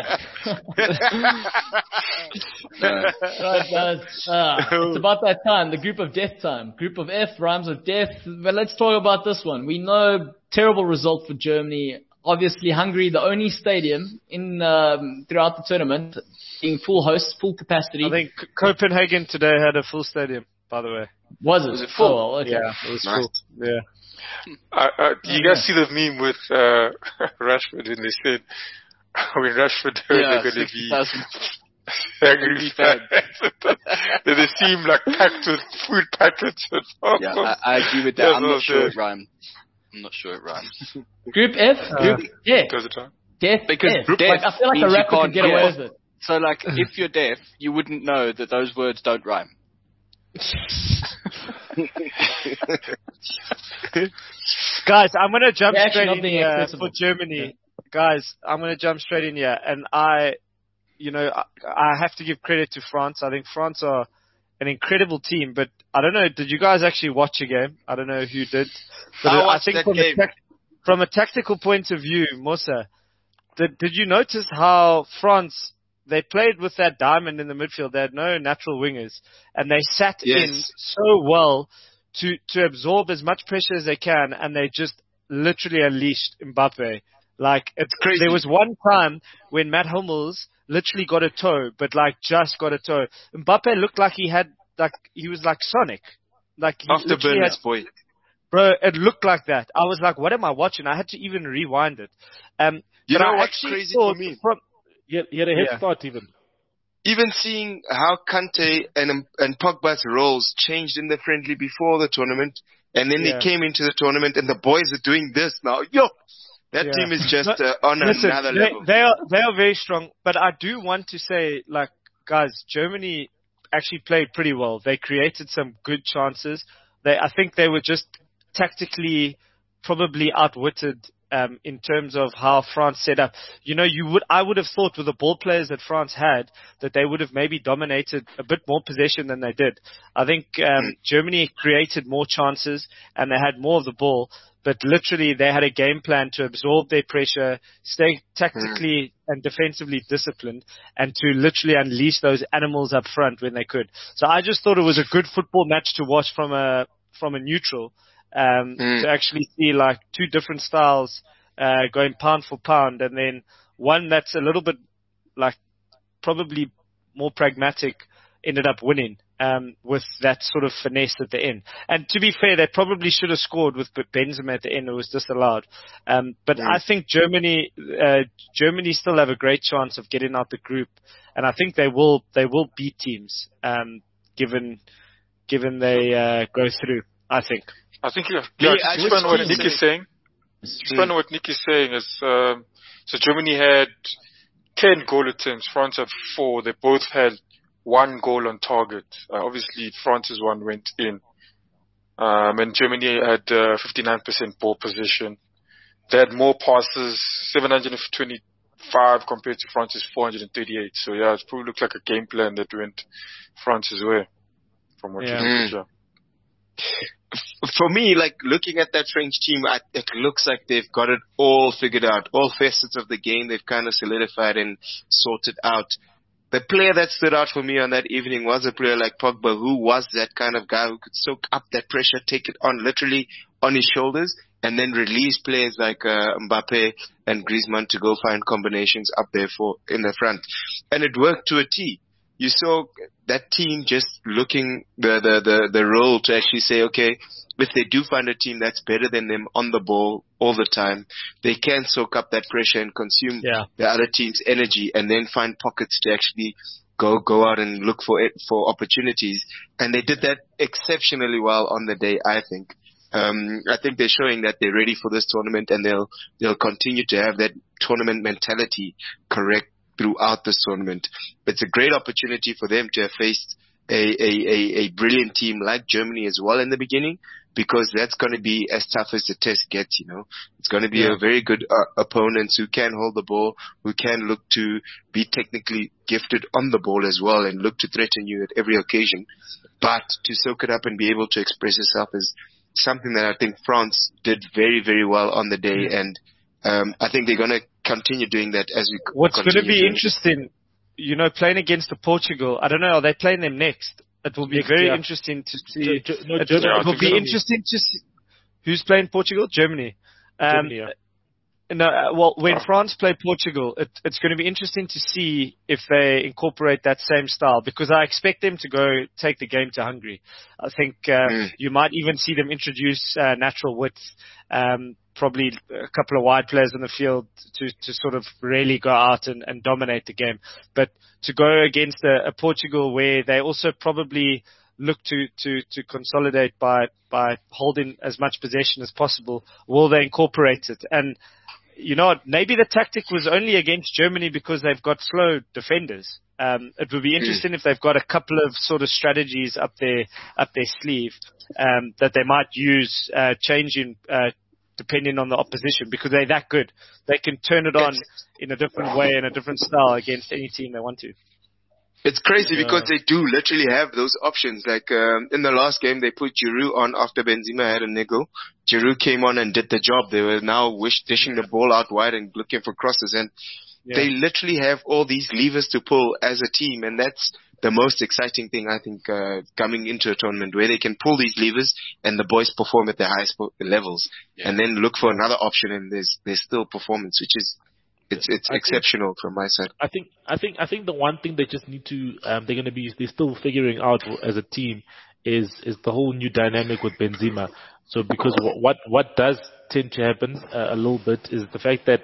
No. Right, guys. Uh, it's about that time. The group of death time. Group of F rhymes with death. But let's talk about this one. We know terrible result for Germany. Obviously, Hungary, the only stadium in um, throughout the tournament, being full host, full capacity. I think C- Copenhagen today had a full stadium, by the way. Was it? Was it full? Oh, well, okay. Yeah, it was Nice. full. Yeah. Uh, uh, do you guys see the meme with uh, Rashford when they said when Rashford heard Yeah, they're going to sixty be thousand. angry fans? They they seem like packed with food packets and stuff. Yeah, I, I agree with that. That's I'm what not I'm sure saying. it rhymes. I'm not sure it rhymes. Group F? Group Death. Does it, huh? Death Because F. death Like, I feel like a means you rapper could can't get away hear. with it. So, like, if you're deaf, you wouldn't know that those words don't rhyme. Guys, I'm going to jump They're actually straight not in being here accessible. for Germany. Guys, I'm going to jump straight in here. And I, you know, I, I have to give credit to France. I think France are an incredible team. But I don't know, did you guys actually watch a game? I don't know who did. But I I watched think that from, game. A tac- from a tactical point of view, Musa, did, did you notice how France, they played with that diamond in the midfield. They had no natural wingers. And they sat Yes. in so well to to absorb as much pressure as they can, and they just literally unleashed Mbappe. Like, it's Crazy. There was one time when Matt Hummels literally got a toe, but like just got a toe. Mbappe looked like he had, like, he was like Sonic. Like, he literally had, Afterburners, boy. bro, it looked like that. I was like, what am I watching? I had to even rewind it. Um, You but know I what's actually crazy thought for me? From, He had, he had a head Yeah. start even. Even seeing how Kante and and Pogba's roles changed in the friendly before the tournament, and then Yeah. they came into the tournament, and the boys are doing this now. Yo, that Yeah. team is just No, uh, on Listen, another they, level. they are they are very strong, but I do want to say, like, guys, Germany actually played pretty well. They created some good chances. They, I think, they were just tactically probably outwitted um, in terms of how France set up. You know, you would I would have thought with the ball players that France had that they would have maybe dominated a bit more possession than they did. I think um, Germany created more chances and they had more of the ball. But literally, they had a game plan to absorb their pressure, stay tactically and defensively disciplined, and to literally unleash those animals up front when they could. So I just thought it was a good football match to watch from a from a neutral, um, Mm. to actually see like two different styles uh, going pound for pound, and then one that's a little bit like probably more pragmatic ended up winning. Um, with that sort of finesse at the end. And to be fair, they probably should have scored with Benzema at the end. It was disallowed. Um, but Mm. I think Germany, uh, Germany still have a great chance of getting out the group. And I think they will, they will beat teams, um, given, given they, uh, go through, I think. I think, yeah, Yeah, yeah I to just expand on what feel Nick like- is saying, expand on what Nick is saying is, um, so Germany had ten goal attempts, France had four. They both had one goal on target. Uh, obviously, France's one went in. Um, and Germany had uh, fifty-nine percent ball possession. They had more passes, seven hundred twenty-five compared to France's four hundred thirty-eight. So, yeah, it probably looked like a game plan that went France's way from what Yeah. you look at, yeah. For me, like looking at that French team, I, it looks like they've got it all figured out. All facets of the game they've kind of solidified and sorted out. The player that stood out for me on that evening was a player like Pogba, who was that kind of guy who could soak up that pressure, take it on literally on his shoulders, and then release players like uh, Mbappe and Griezmann to go find combinations up there for in the front. And it worked to a T. You saw that team just looking the, the, the, the role to actually say, okay, if they do find a team that's better than them on the ball all the time, they can soak up that pressure and consume Yeah. the other team's energy and then find pockets to actually go go out and look for it, for opportunities. And they did that exceptionally well on the day, I think. Um, I think they're showing that they're ready for this tournament and they'll they'll continue to have that tournament mentality correct throughout this tournament. It's a great opportunity for them to have faced a, a, a, a brilliant team like Germany as well in the beginning, because that's going to be as tough as the test gets, you know. It's going to be Yeah. a very good uh, opponents who can hold the ball, who can look to be technically gifted on the ball as well and look to threaten you at every occasion. But to soak it up and be able to express yourself is something that I think France did very, very well on the day. And um, I think they're going to continue doing that as we c- What's going to continue be doing it. interesting, you know, playing against the Portugal, I don't know, are they playing them next? It will be Next, very yeah. interesting to see. Ge- Ge- no, it, Germany, it will I think be so. interesting to see. Who's playing Portugal? Germany. Um, Germany, yeah. No, uh, well, when France play Portugal, it, it's going to be interesting to see if they incorporate that same style, because I expect them to go take the game to Hungary. I think uh, Mm. you might even see them introduce uh, natural width, um, probably a couple of wide players in the field to, to sort of really go out and, and dominate the game. But to go against a, a Portugal where they also probably look to, to, to consolidate by, by holding as much possession as possible, will they incorporate it? And you know what, maybe the tactic was only against Germany because they've got slow defenders. Um, it would be interesting if they've got a couple of sort of strategies up their up their sleeve um, that they might use, uh, changing uh, depending on the opposition, because they're that good. They can turn it on in a different way, in a different style against any team they want to. It's crazy Yeah. because they do literally have those options. Like um, in the last game, they put Giroud on after Benzema had a niggle. Giroud came on and did the job. They were now wish, dishing the ball out wide and looking for crosses. And Yeah. they literally have all these levers to pull as a team. And that's the most exciting thing, I think, uh, coming into a tournament where they can pull these levers and the boys perform at their highest po- levels. Yeah. And then look for another option and there's, there's still performance, which is, it's, it's I think- exceptional from my side. I think I think I think the one thing they just need to um, they're going to be they're still figuring out as a team is is the whole new dynamic with Benzema. So because what what, what does tend to happen uh, a little bit is the fact that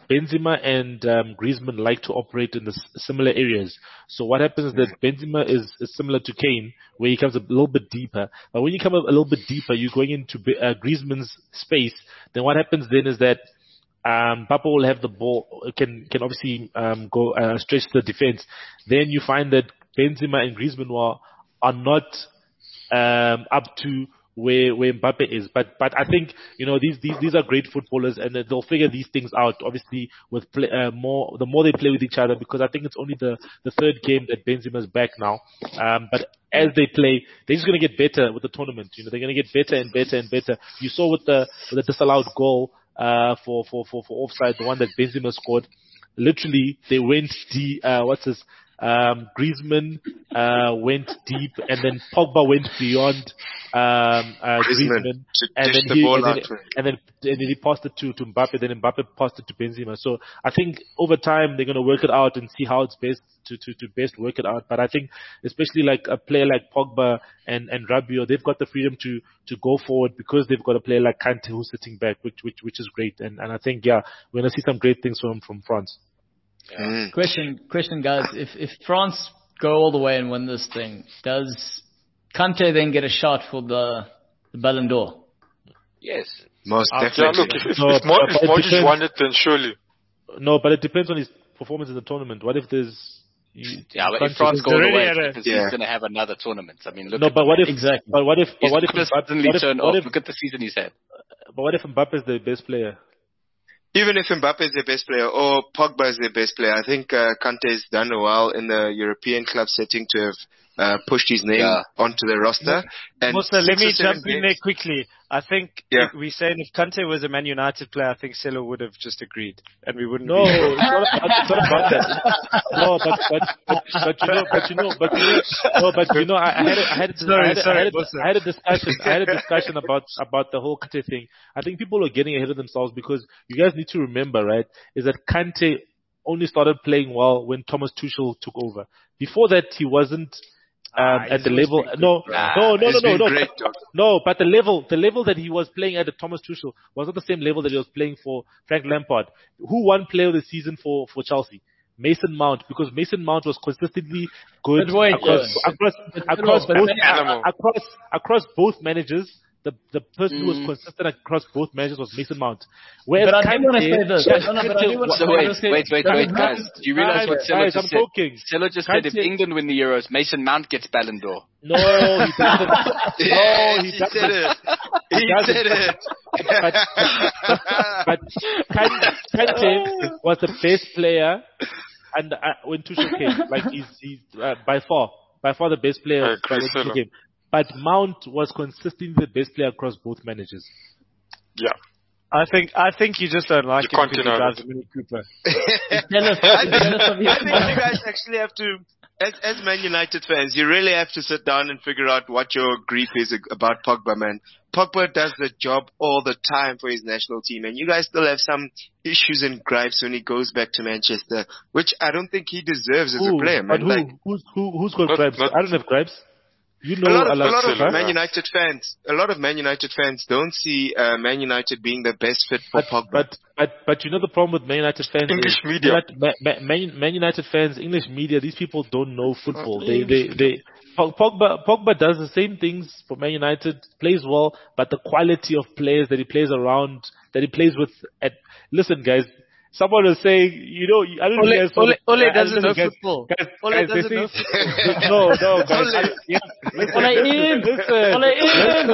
Benzema and um, Griezmann like to operate in the s- similar areas. So what happens is that Benzema is, is similar to Kane, where he comes a little bit deeper. But when you come a, a little bit deeper, you're going into uh, Griezmann's space. Then what happens then is that um, Mbappe will have the ball, can can obviously um, go uh, stretch the defense. Then you find that Benzema and Griezmann are, are not um, up to where where Mbappe is, but but I think you know these these these are great footballers, and they'll figure these things out. Obviously, with play, uh, more the more they play with each other, because I think it's only the the third game that Benzema's back now. Um, but as they play, they're just going to get better with the tournament. You know, they're going to get better and better and better. You saw with the with the disallowed goal uh for for for for offside, the one that Benzema scored. Literally, they went the uh what's this. Um, Griezmann uh, went deep, and then Pogba went beyond um, uh, Griezmann, and then, the he, ball and, then, out and, then, and then he passed it to, to Mbappe, then Mbappe passed it to Benzema. So I think over time they're going to work it out and see how it's best to, to, to best work it out. But I think especially like a player like Pogba and, and Rabiot, they've got the freedom to, to go forward because they've got a player like Kante who's sitting back, which which which is great. And, and I think yeah, we're going to see some great things from from France. Yeah. Mm. Question, question, guys. If if France go all the way and win this thing, does Kante then get a shot for the, the Ballon d'Or? Yes, most uh, definitely. Yeah, look, if, if, no, if, Mo- if Modric won it, then surely. No, but it depends on his performance in the tournament. What if there's you, yeah, but if France go all the way, a, he's yeah. going to have another tournament. I mean, look. No, but what if exactly? But what if? But what if Mbappe suddenly turn off? Look at the season he's had. But what if Mbappe is the best player? Even if Mbappe is their best player or Pogba is their best player, I think uh, Kante has done well in the European club setting to have uh, pushed his name yeah. onto the roster. And Musa, let me jump in there quickly. I think yeah. we're saying if Kante was a Man United player, I think Celo would have just agreed, and we wouldn't. No, be it's not about, it's not about that. No, but but, but but you know, but you know, but you know, no, but you know, I, I had a, I had a, sorry, I had a, sorry, I had a, I had a discussion. I had a discussion about about the whole Kante thing. I think people are getting ahead of themselves because you guys need to remember, right? Is that Kante only started playing well when Thomas Tuchel took over. Before that, he wasn't. Um, ah, at the level, no, nah, no, no, no, no, no, great, but, no, but the level, the level that he was playing at, the Thomas Tuchel, was not the same level that he was playing for Frank Lampard. Who won Player of the Season for, for Chelsea? Mason Mount, because Mason Mount was consistently good wait, across, yeah. across, across, both, across, across both managers. The the person who was consistent across both managers was Mason Mount. Whereas but I Kante, do want to say this. No, no, but I do want to so say wait, wait, wait, wait, guys. Do you realize what Celo just said? Celo just said if England win the Euros, Mason Mount gets Ballon d'Or. No, he doesn't. No, he, he doesn't. said it. He, he doesn't. said it. But, but, but Kante was the best player, and uh, when Tuchel came, like he's, he's uh, by far, by far the best player when Tuchel came. But Mount was consistently the best player across both managers. Yeah. I think I think you just don't like you him because he drives Mini Cooper. I, think, I think you guys actually have to, as, as Man United fans, you really have to sit down and figure out what your grief is about Pogba, man. Pogba does the job all the time for his national team, and you guys still have some issues and gripes when he goes back to Manchester, which I don't think he deserves as who, a player, man. Who, like, who's, who, who's got not, gripes? not, I don't have gripes. You know, a lot of, a lot, a lot of huh? Man United fans, a lot of Man United fans don't see uh, Man United being the best fit for but, Pogba. But, but, but you know the problem with Man United fans English is media. Man, Man, Man United fans, English media, these people don't know football. They, they, they, Pogba, Pogba does the same things for Man United, plays well, but the quality of players that he plays around, that he plays with, at, listen guys, someone was saying, you know, I don't know Ole, if you guys Ole, Ole doesn't know guys, football. Guys, Ole guys, doesn't say, know football. no, no, guys. I, yeah, listen, Ole in! listen, Ole in!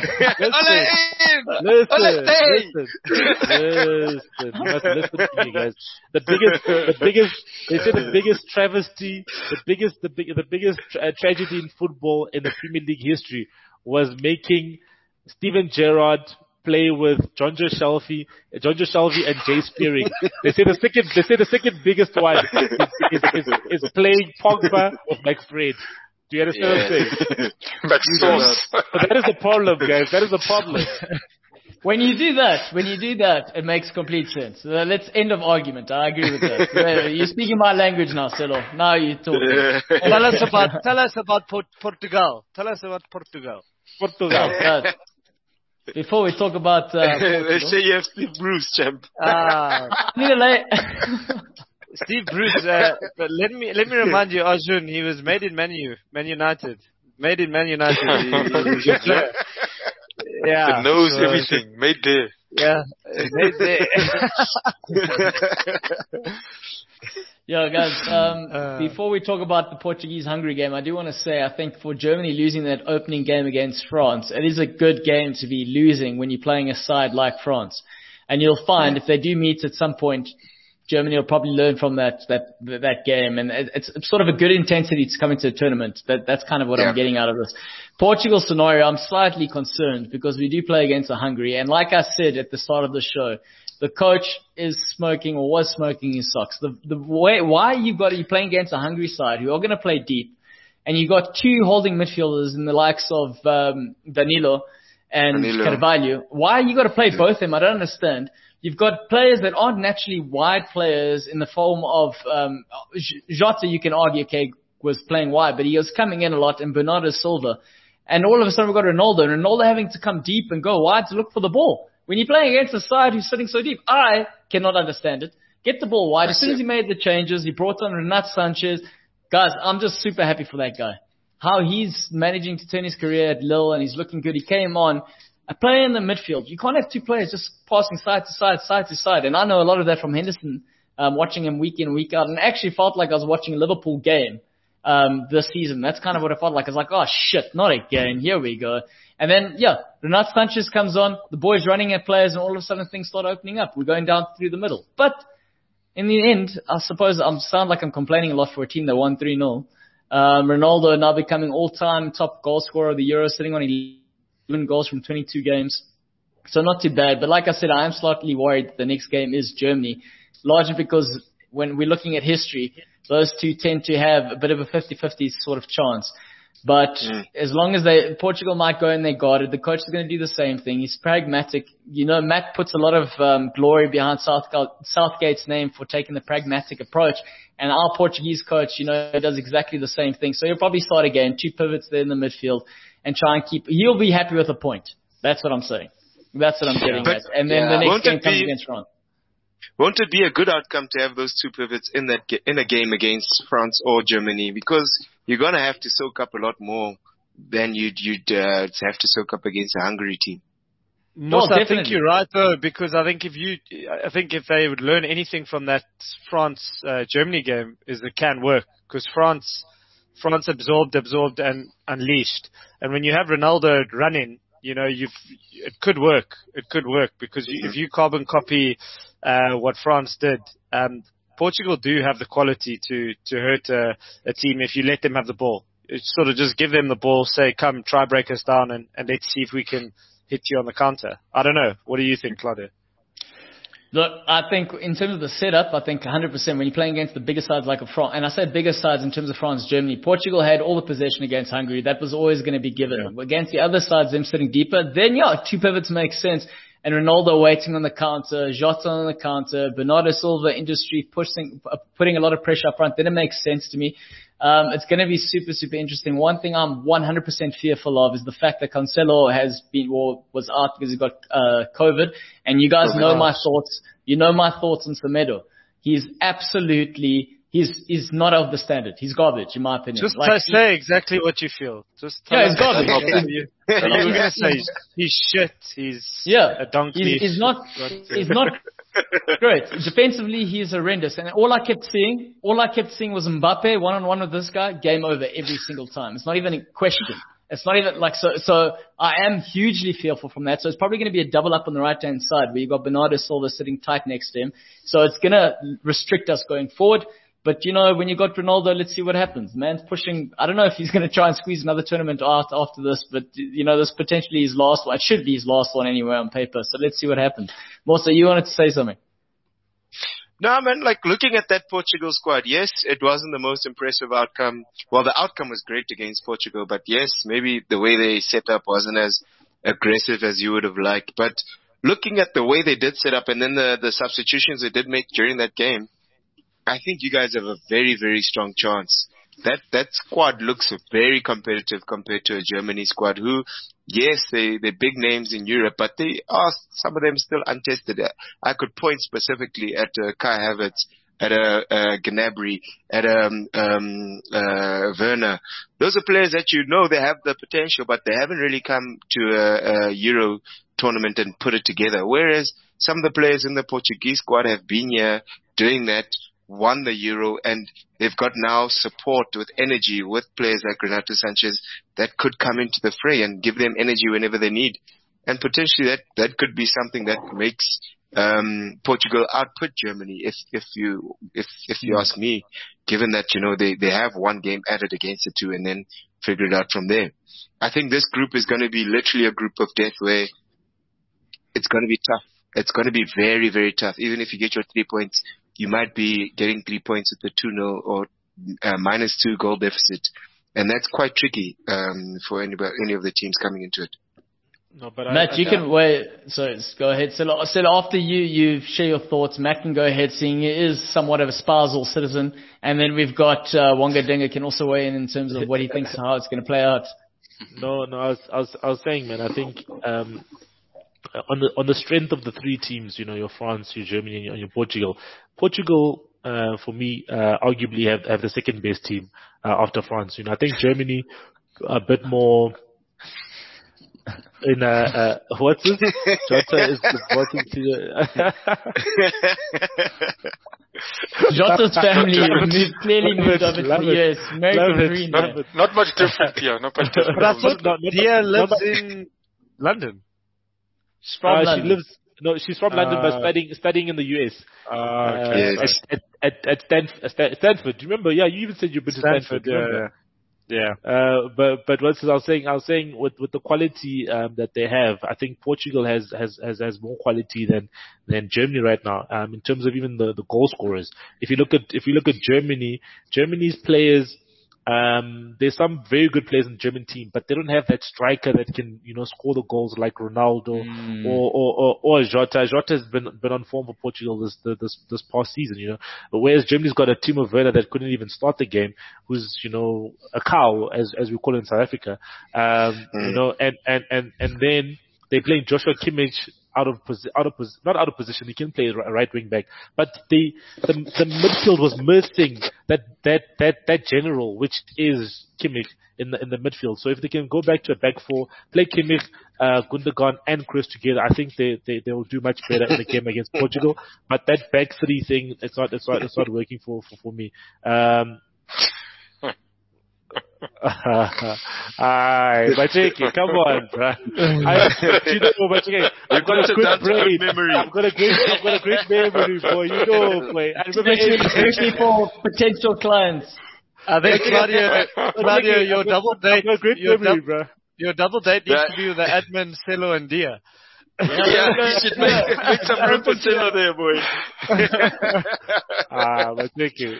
listen, listen, listen, listen, listen, you must listen to me, guys. The biggest, the biggest, they say the biggest travesty, the biggest, the big, the biggest tra- tragedy in football in the Premier League history was making Steven Gerrard play with John Joe Shelby, John Joe Shelby and Jay Spearing. They say the second, they say the second biggest one is, is, is, is playing Pogba with Max Fred. Do you understand what I'm saying? Max Sauce. So that is the problem, guys. That is the problem. When you do that, when you do that, it makes complete sense. So let's end of argument. I agree with that. You're speaking my language now, Celo. Now you're talking. tell us about, tell us about Port- Portugal. Tell us about Portugal. Portugal. Uh, before we talk about uh, they say you have Steve Bruce, champ. Uh, Steve Bruce, uh, but let me let me remind you, Arjun, he was made in Man U, Man United, made in Man United. He, he, he, yeah, It knows so, everything. Made there. Yeah, made there. Yeah, guys, um, Uh, before we talk about the Portuguese-Hungary game, I do want to say I think for Germany losing that opening game against France, it is a good game to be losing when you're playing a side like France. And you'll find if they do meet at some point, Germany will probably learn from that that that game. And it's, it's sort of a good intensity to come into a tournament. That That's kind of what yeah. I'm getting out of this. Portugal scenario, I'm slightly concerned because we do play against a Hungary. And like I said at the start of the show, the coach is smoking or was smoking his socks. The the way why you've got you're playing against a Hungary side who are going to play deep, and you've got two holding midfielders in the likes of um, Danilo and Danilo. Carvalho. Why you got to play both of them? I don't understand. You've got players that aren't naturally wide players in the form of um, Jota. You can argue, okay, was playing wide, but he was coming in a lot, and Bernardo Silva. And all of a sudden we've got Ronaldo, and Ronaldo having to come deep and go wide to look for the ball. When you're playing against a side who's sitting so deep, I cannot understand it. Get the ball wide. As soon as he made the changes, he brought on Renato Sanchez. Guys, I'm just super happy for that guy. How he's managing to turn his career at Lille, and he's looking good. He came on. A player in the midfield. You can't have two players just passing side to side, side to side. And I know a lot of that from Henderson, um, watching him week in, week out. And it actually felt like I was watching a Liverpool game um, this season. That's kind of what it felt like. I was like, oh, shit, not again. Here we go. And then, yeah, Renato Sanchez comes on, the boys running at players, and all of a sudden things start opening up. We're going down through the middle. But in the end, I suppose I sound like I'm complaining a lot for a team that won three nil. Um, Ronaldo now becoming all-time top goal scorer of the Euro, sitting on eleven goals from twenty-two games. So not too bad. But like I said, I am slightly worried that the next game is Germany, largely because when we're looking at history, those two tend to have a bit of a fifty-fifty sort of chance. But mm. as long as they, Portugal might go in there guarded, the coach is going to do the same thing. He's pragmatic. You know, Matt puts a lot of um, glory behind Southgate, Southgate's name for taking the pragmatic approach. And our Portuguese coach, you know, does exactly the same thing. So he'll probably start again, two pivots there in the midfield, and try and keep, he'll be happy with a point. That's what I'm saying. That's what I'm getting but, at. And then yeah. the next Won't game be, comes against France. Won't it be a good outcome to have those two pivots in that in a game against France or Germany? Because you're going to have to soak up a lot more than you'd, you'd uh, have to soak up against a Hungary team. Most, well, I think you're right though, because I think if you, I think if they would learn anything from that France uh, Germany game, is it can work, because France, France absorbed, absorbed, and unleashed. And when you have Ronaldo running, you know, you've it could work. It could work because you, if you carbon copy uh, what France did, um, Portugal do have the quality to to hurt a, a team if you let them have the ball. It's sort of just give them the ball, say, come, try break us down, and, and let's see if we can hit you on the counter. I don't know. What do you think, Claudio? Look, I think in terms of the setup, I think one hundred percent when you're playing against the bigger sides like a France, and I said bigger sides in terms of France, Germany, Portugal had all the possession against Hungary. That was always going to be given. Yeah. Against the other sides, them sitting deeper, then yeah, two pivots make sense. And Ronaldo waiting on the counter, Jota on the counter, Bernardo Silva industry pushing, putting a lot of pressure up front. Then it makes sense to me. Um, it's going to be super, super interesting. One thing I'm one hundred percent fearful of is the fact that Cancelo has been, or was out because he got uh, COVID. And you guys oh know my thoughts. You know my thoughts on Semedo. He's absolutely, he's, he's not of the standard. He's garbage, in my opinion. Just like, say he, exactly what you feel. Just tell yeah, he's garbage. you, you were going to say he's, he's shit. He's yeah, a donkey. He's, he's not, he's not great. Defensively, he's horrendous. And all I kept seeing, all I kept seeing was Mbappe one-on-one with this guy, game over every single time. It's not even a question. It's not even like, so, so I am hugely fearful from that. So it's probably going to be a double up on the right hand side where you've got Bernardo Silva sitting tight next to him. So it's going to restrict us going forward. But you know, when you got Ronaldo, let's see what happens. Man's pushing, I don't know if he's going to try and squeeze another tournament out after this, but you know, this potentially his last one. It should be his last one anyway on paper. So let's see what happens. Mosa, you wanted to say something? No, man, like looking at that Portugal squad, yes, it wasn't the most impressive outcome. Well, the outcome was great against Portugal, but yes, maybe the way they set up wasn't as aggressive as you would have liked. But looking at the way they did set up and then the, the substitutions they did make during that game, I think you guys have a very, very strong chance. That, that squad looks very competitive compared to a Germany squad who yes, they, they're big names in Europe, but they are, some of them still untested. I could point specifically at uh, Kai Havertz, at a uh, uh, Gnabry, at um, um, uh, Werner. Those are players that you know they have the potential, but they haven't really come to a, a Euro tournament and put it together. Whereas some of the players in the Portuguese squad have been here doing that, won the Euro, and they've got now support with energy with players like Renato Sanchez that could come into the fray and give them energy whenever they need. And potentially that, that could be something that makes um Portugal output Germany, if if you if if you ask me, given that, you know, they, they have one game added against the two and then figure it out from there. I think this group is going to be literally a group of death where it's going to be tough. It's going to be very, very tough. Even if you get your three points, you might be getting three points with the two nil or uh, minus two goal deficit. And that's quite tricky um, for anybody, any of the teams coming into it. No, but Matt, I, I, you I, can wait. So go ahead. So, so after you, you share your thoughts, Matt can go ahead, seeing he is somewhat of a Basel citizen. And then we've got uh, Wonga Dinga can also weigh in in terms of what he thinks how it's going to play out. No, no, I was, I was, I was saying, man, I think um, on the on the strength of the three teams, you know, your France, your Germany, and your, your Portugal. Portugal, uh, for me, uh, arguably have have the second best team uh, after France. You know, I think Germany a bit more. In uh, uh what's this? Jota is reporting to the Jota's family moved, clearly moved over to the U S. American Green. Not, not much different here. Not much different. But I thought not, not, Dia lives not, in London. She's from uh, London. She lives. No, she's from uh, London, but studying studying in the U S. Uh, okay. uh, yes. at, at at Stanford. Stanford. Do you remember? Yeah, you even said you've been Stanford, to Stanford. Yeah. Yeah, uh, but but what I was saying, I was saying with with the quality um, that they have, I think Portugal has has has, has more quality than than Germany right now. Um, in terms of even the, the goal scorers. If you look at if you look at Germany, Germany's players. Um, there's some very good players in the German team, but they don't have that striker that can, you know, score the goals like Ronaldo mm. or, or, or, or Jota. Jota has been, been on form for Portugal this, this, this past season, you know. But whereas Germany's got a team of Werner that couldn't even start the game, who's, you know, a cow, as, as we call it in South Africa. Um, mm. you know, and, and, and, and then they're playing Joshua Kimmich out of posi- out of posi- not out of position. He can play right wing back, but the, the the midfield was missing that that that that general, which is Kimmich in the in the midfield. So if they can go back to a back four, play Kimmich, uh, Gundogan, and Kroos together, I think they, they they will do much better in the game against Portugal. But that back three thing, it's not it's not it's not working for for, for me. Um, Aye, Machiki, come on, bro. I, you know, Machiki, I've got a good brain. Memory. I've got a great, I've got a great memory, boy. You know, boy. I remember especially for potential clients. I think Claudio, Claudio, your double date, your, memory, dub, bro. your double date needs to be with the admin, Celo and Dia. Yeah, yeah, you should make, make some room for Celo there, boy. Ah, but thank you.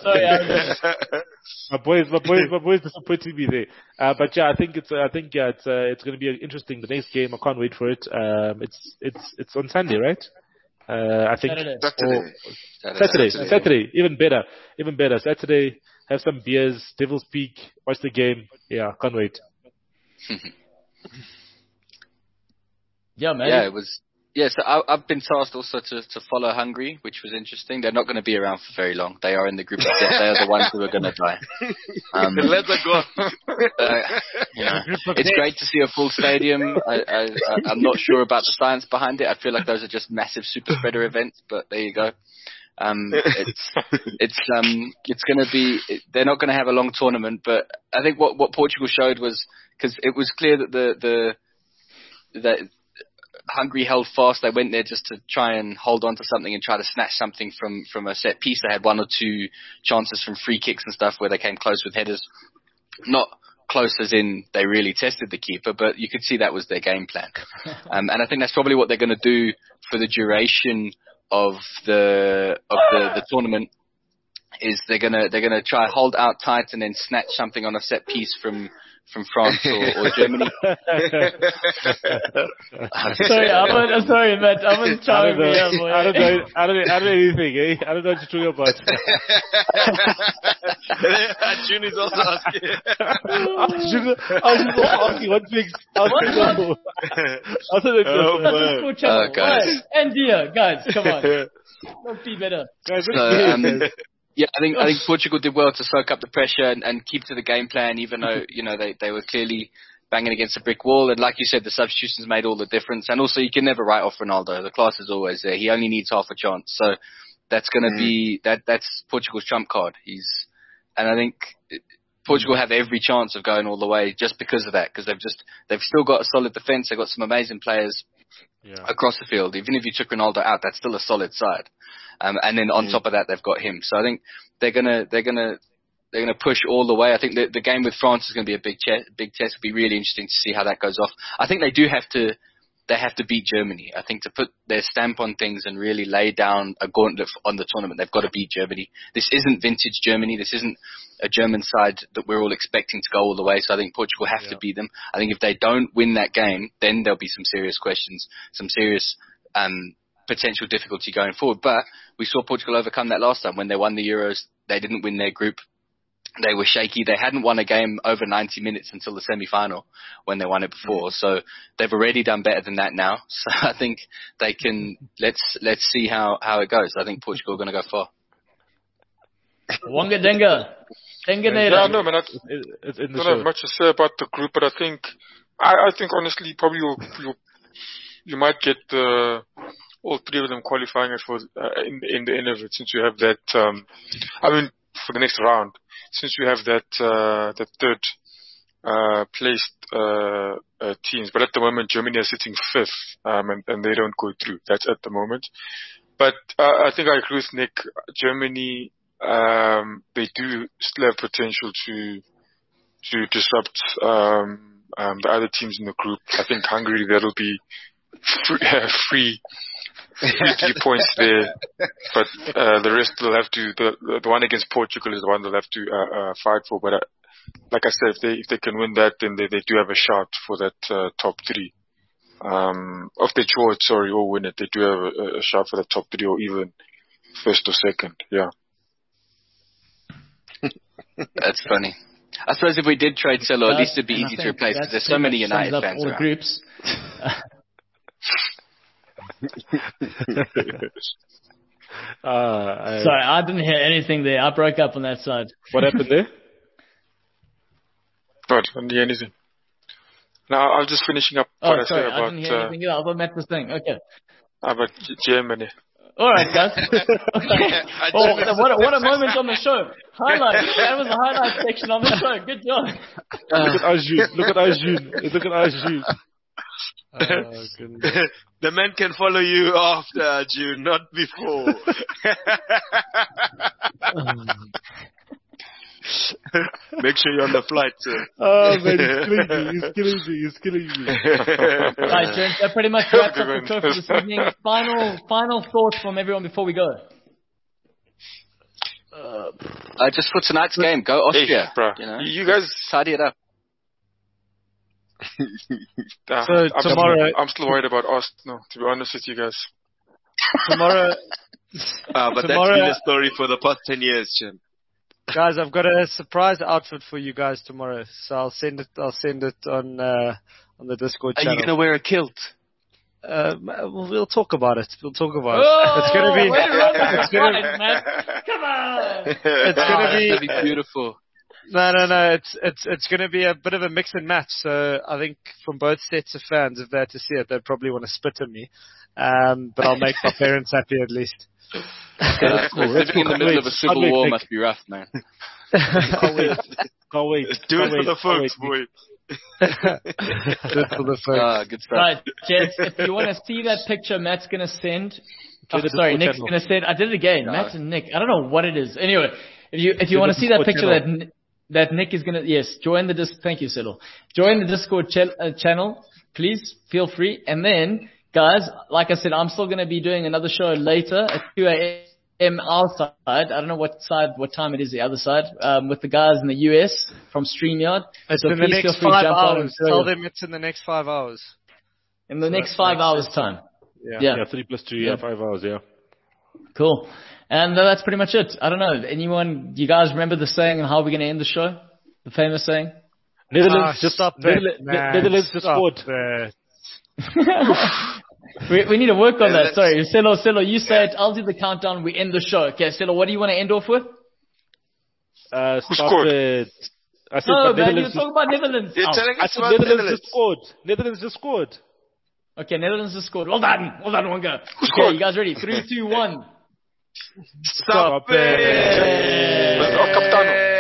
My boys, my boys, my boys disappointing me there. Uh, but yeah, I think it's, uh, I think yeah, it's, uh, it's going to be interesting. The next game, I can't wait for it. Um, it's, it's, it's on Sunday, right? Uh, I think. Saturday. Or, Saturday. Saturday. Saturday. Saturday. Even better. Even better. Saturday. Have some beers. Devil's Peak. Watch the game. Yeah, can't wait. Yeah, man. Yeah, it was. Yeah, so I, I've been tasked also to, to follow Hungary, which was interesting. They're not going to be around for very long. They are in the group of death. They are the ones who are going to die. Um, Let them go. Uh, you know, it's great to see a full stadium. I, I, I'm not sure about the science behind it. I feel like those are just massive super spreader events, but there you go. Um, it's it's um it's going to be. It, they're not going to have a long tournament, but I think what what Portugal showed was, because it was clear that the the that. Hungary held fast. They went there just to try and hold on to something and try to snatch something from, from a set piece. They had one or two chances from free kicks and stuff where they came close with headers. Not close as in they really tested the keeper, but you could see that was their game plan. Um, and I think that's probably what they're going to do for the duration of the of the, the tournament. Is they're gonna they're gonna try hold out tight and then snatch something on a set piece from from France or, or Germany. sorry, I'm uh, sorry, Matt. I'm in charge. I don't know. I don't know. I don't know, I don't know anything. Eh? I don't know what you're talking about. June is also asking. I was just I was just asking what things. I was oh, oh, uh, guys. Right. And dear, guys, come on. Don't be better. Guys, So, um, yeah, I think I think Portugal did well to soak up the pressure and, and keep to the game plan, even though you know they, they were clearly banging against a brick wall. And like you said, the substitutions made all the difference. And also, you can never write off Ronaldo. The class is always there. He only needs half a chance. So that's going to mm. be that. That's Portugal's trump card. He's and I think Portugal have every chance of going all the way just because of that. Because they've just they've still got a solid defense. They've got some amazing players yeah. across the field. Even if you took Ronaldo out, that's still a solid side. Um, and then on mm. top of that, they've got him. So I think they're gonna they're gonna they're gonna push all the way. I think the, the game with France is going to be a big che- big test. It'll be really interesting to see how that goes off. I think they do have to they have to beat Germany. I think to put their stamp on things and really lay down a gauntlet on the tournament, they've got to beat Germany. This isn't vintage Germany. This isn't a German side that we're all expecting to go all the way. So I think Portugal have yeah. to beat them. I think if they don't win that game, then there'll be some serious questions, some serious um, potential difficulty going forward. But we saw Portugal overcome that last time when they won the Euros. They didn't win their group. They were shaky. They hadn't won a game over ninety minutes until the semi-final when they won it before. So they've already done better than that now. So I think they can. Let's let's see how, how it goes. I think Portugal are going to go far. Wonga Denga. Denga Yeah, no, man. I it's in the don't show. have much to say about the group, but I think I, I think honestly probably you'll, you'll, you might get the. all three of them qualifying for uh, in, in the end of it, since you have that. Um, I mean, for the next round, since you have that uh, that third uh, placed uh, uh, teams. But at the moment, Germany are sitting fifth, um, and, and they don't go through. That's at the moment. But uh, I think I agree with Nick. Germany, um, they do still have potential to to disrupt um, um, the other teams in the group. I think Hungary, that'll be free. Uh, free Three points there, but uh, the rest will have to. The the one against Portugal is the one they'll have to uh, uh, fight for. But uh, like I said, if they if they can win that, then they, they do have a shot for that uh, top three. Um, if they draw it, sorry, or win it, they do have a, a shot for the top three, or even first or second. Yeah. That's funny. I suppose if we did trade Celo, at least it'd be easy to replace because there's so many United fans all around. Groups. uh, I, Sorry, I didn't hear anything there. I broke up on that side. What happened there? What? I didn't hear anything. Now, I was just finishing up oh, what I sorry, said about... I didn't hear anything either. I thought Matt was saying. Okay. About Germany. All right, guys. Okay. Oh, what, a, what a moment on the show. Highlight. That was the highlight section on the show. Good job. Look at Arjun. Look at Arjun. Look at Arjun. Oh, the man can follow you after June, not before. Make sure you're on the flight, sir. Oh man, he's killing me. He's killing me. He's killing me. Right, James, that pretty much wraps up the show for this evening. Final, final thoughts from everyone before we go. Uh, uh, just for tonight's game, go Austria. Hey, bro. You know, you guys tidy it up. uh, so I'm tomorrow, still, I'm still worried about Arsenal, to be honest with you guys. Tomorrow, uh, but tomorrow, that's been a story for the past ten years, Jim. Guys, I've got a surprise outfit for you guys tomorrow, so I'll send it. I'll send it on uh, on the Discord channel. Are you gonna wear a kilt? Uh, we'll, we'll talk about it. We'll talk about oh, it. It's gonna be. It's gonna, man. Come on. It's gonna oh, be, it's gonna be beautiful. No, no, no. It's it's it's going to be a bit of a mix and match. So I think from both sets of fans, if they had to see it, they'd probably want to spit at me. Um, but I'll make my parents happy at least. Uh, living in the middle of a civil wait, war Nick. must be rough, man. Can't wait. Can't wait. Do Can't it wait. for the folks, boy. Do it for the folks. Ah, good stuff. Right, Jess, if you want to see that picture Matt's going to send. Oh, the sorry, Discord Nick's channel. going to send. I did it again. No. Matt and Nick. I don't know what it is. Anyway, if you if you To want the to see that Discord picture channel. that that Nick is going to, yes, join the Discord. Thank you, Cyril. Join the Discord ch- uh, channel. Please feel free. And then, guys, like I said, I'm still going to be doing another show later at two M our side. I don't know what side, what time it is the other side. Um, with the guys in the U S from StreamYard. It's so in the next five hours. Tell them it's in the next five hours. In the so next five hours sense. time. Yeah. yeah, yeah, three plus two, yeah, yeah, five hours, yeah. Cool. And uh, that's pretty much it. I don't know. Anyone? You guys remember the saying and how we're going to end the show? The famous saying. Netherlands ah, just stop Netherlands, it, man. Netherlands just stop scored. we, we need to work on yeah, that. Sorry, Selo, Selo, you say it. I'll do the countdown. We end the show. Okay, Selo, what do you want to end off with? Uh, stop it. I said, no, but man, Netherlands you're talking about Netherlands. You're oh. telling I us said about Netherlands, Netherlands just scored. Netherlands just scored. Okay, Netherlands just scored. Well done. Well done, one go. Who okay, scored? you guys ready? Three, two, one. Stop, Stop it. it. Oh, Capitano.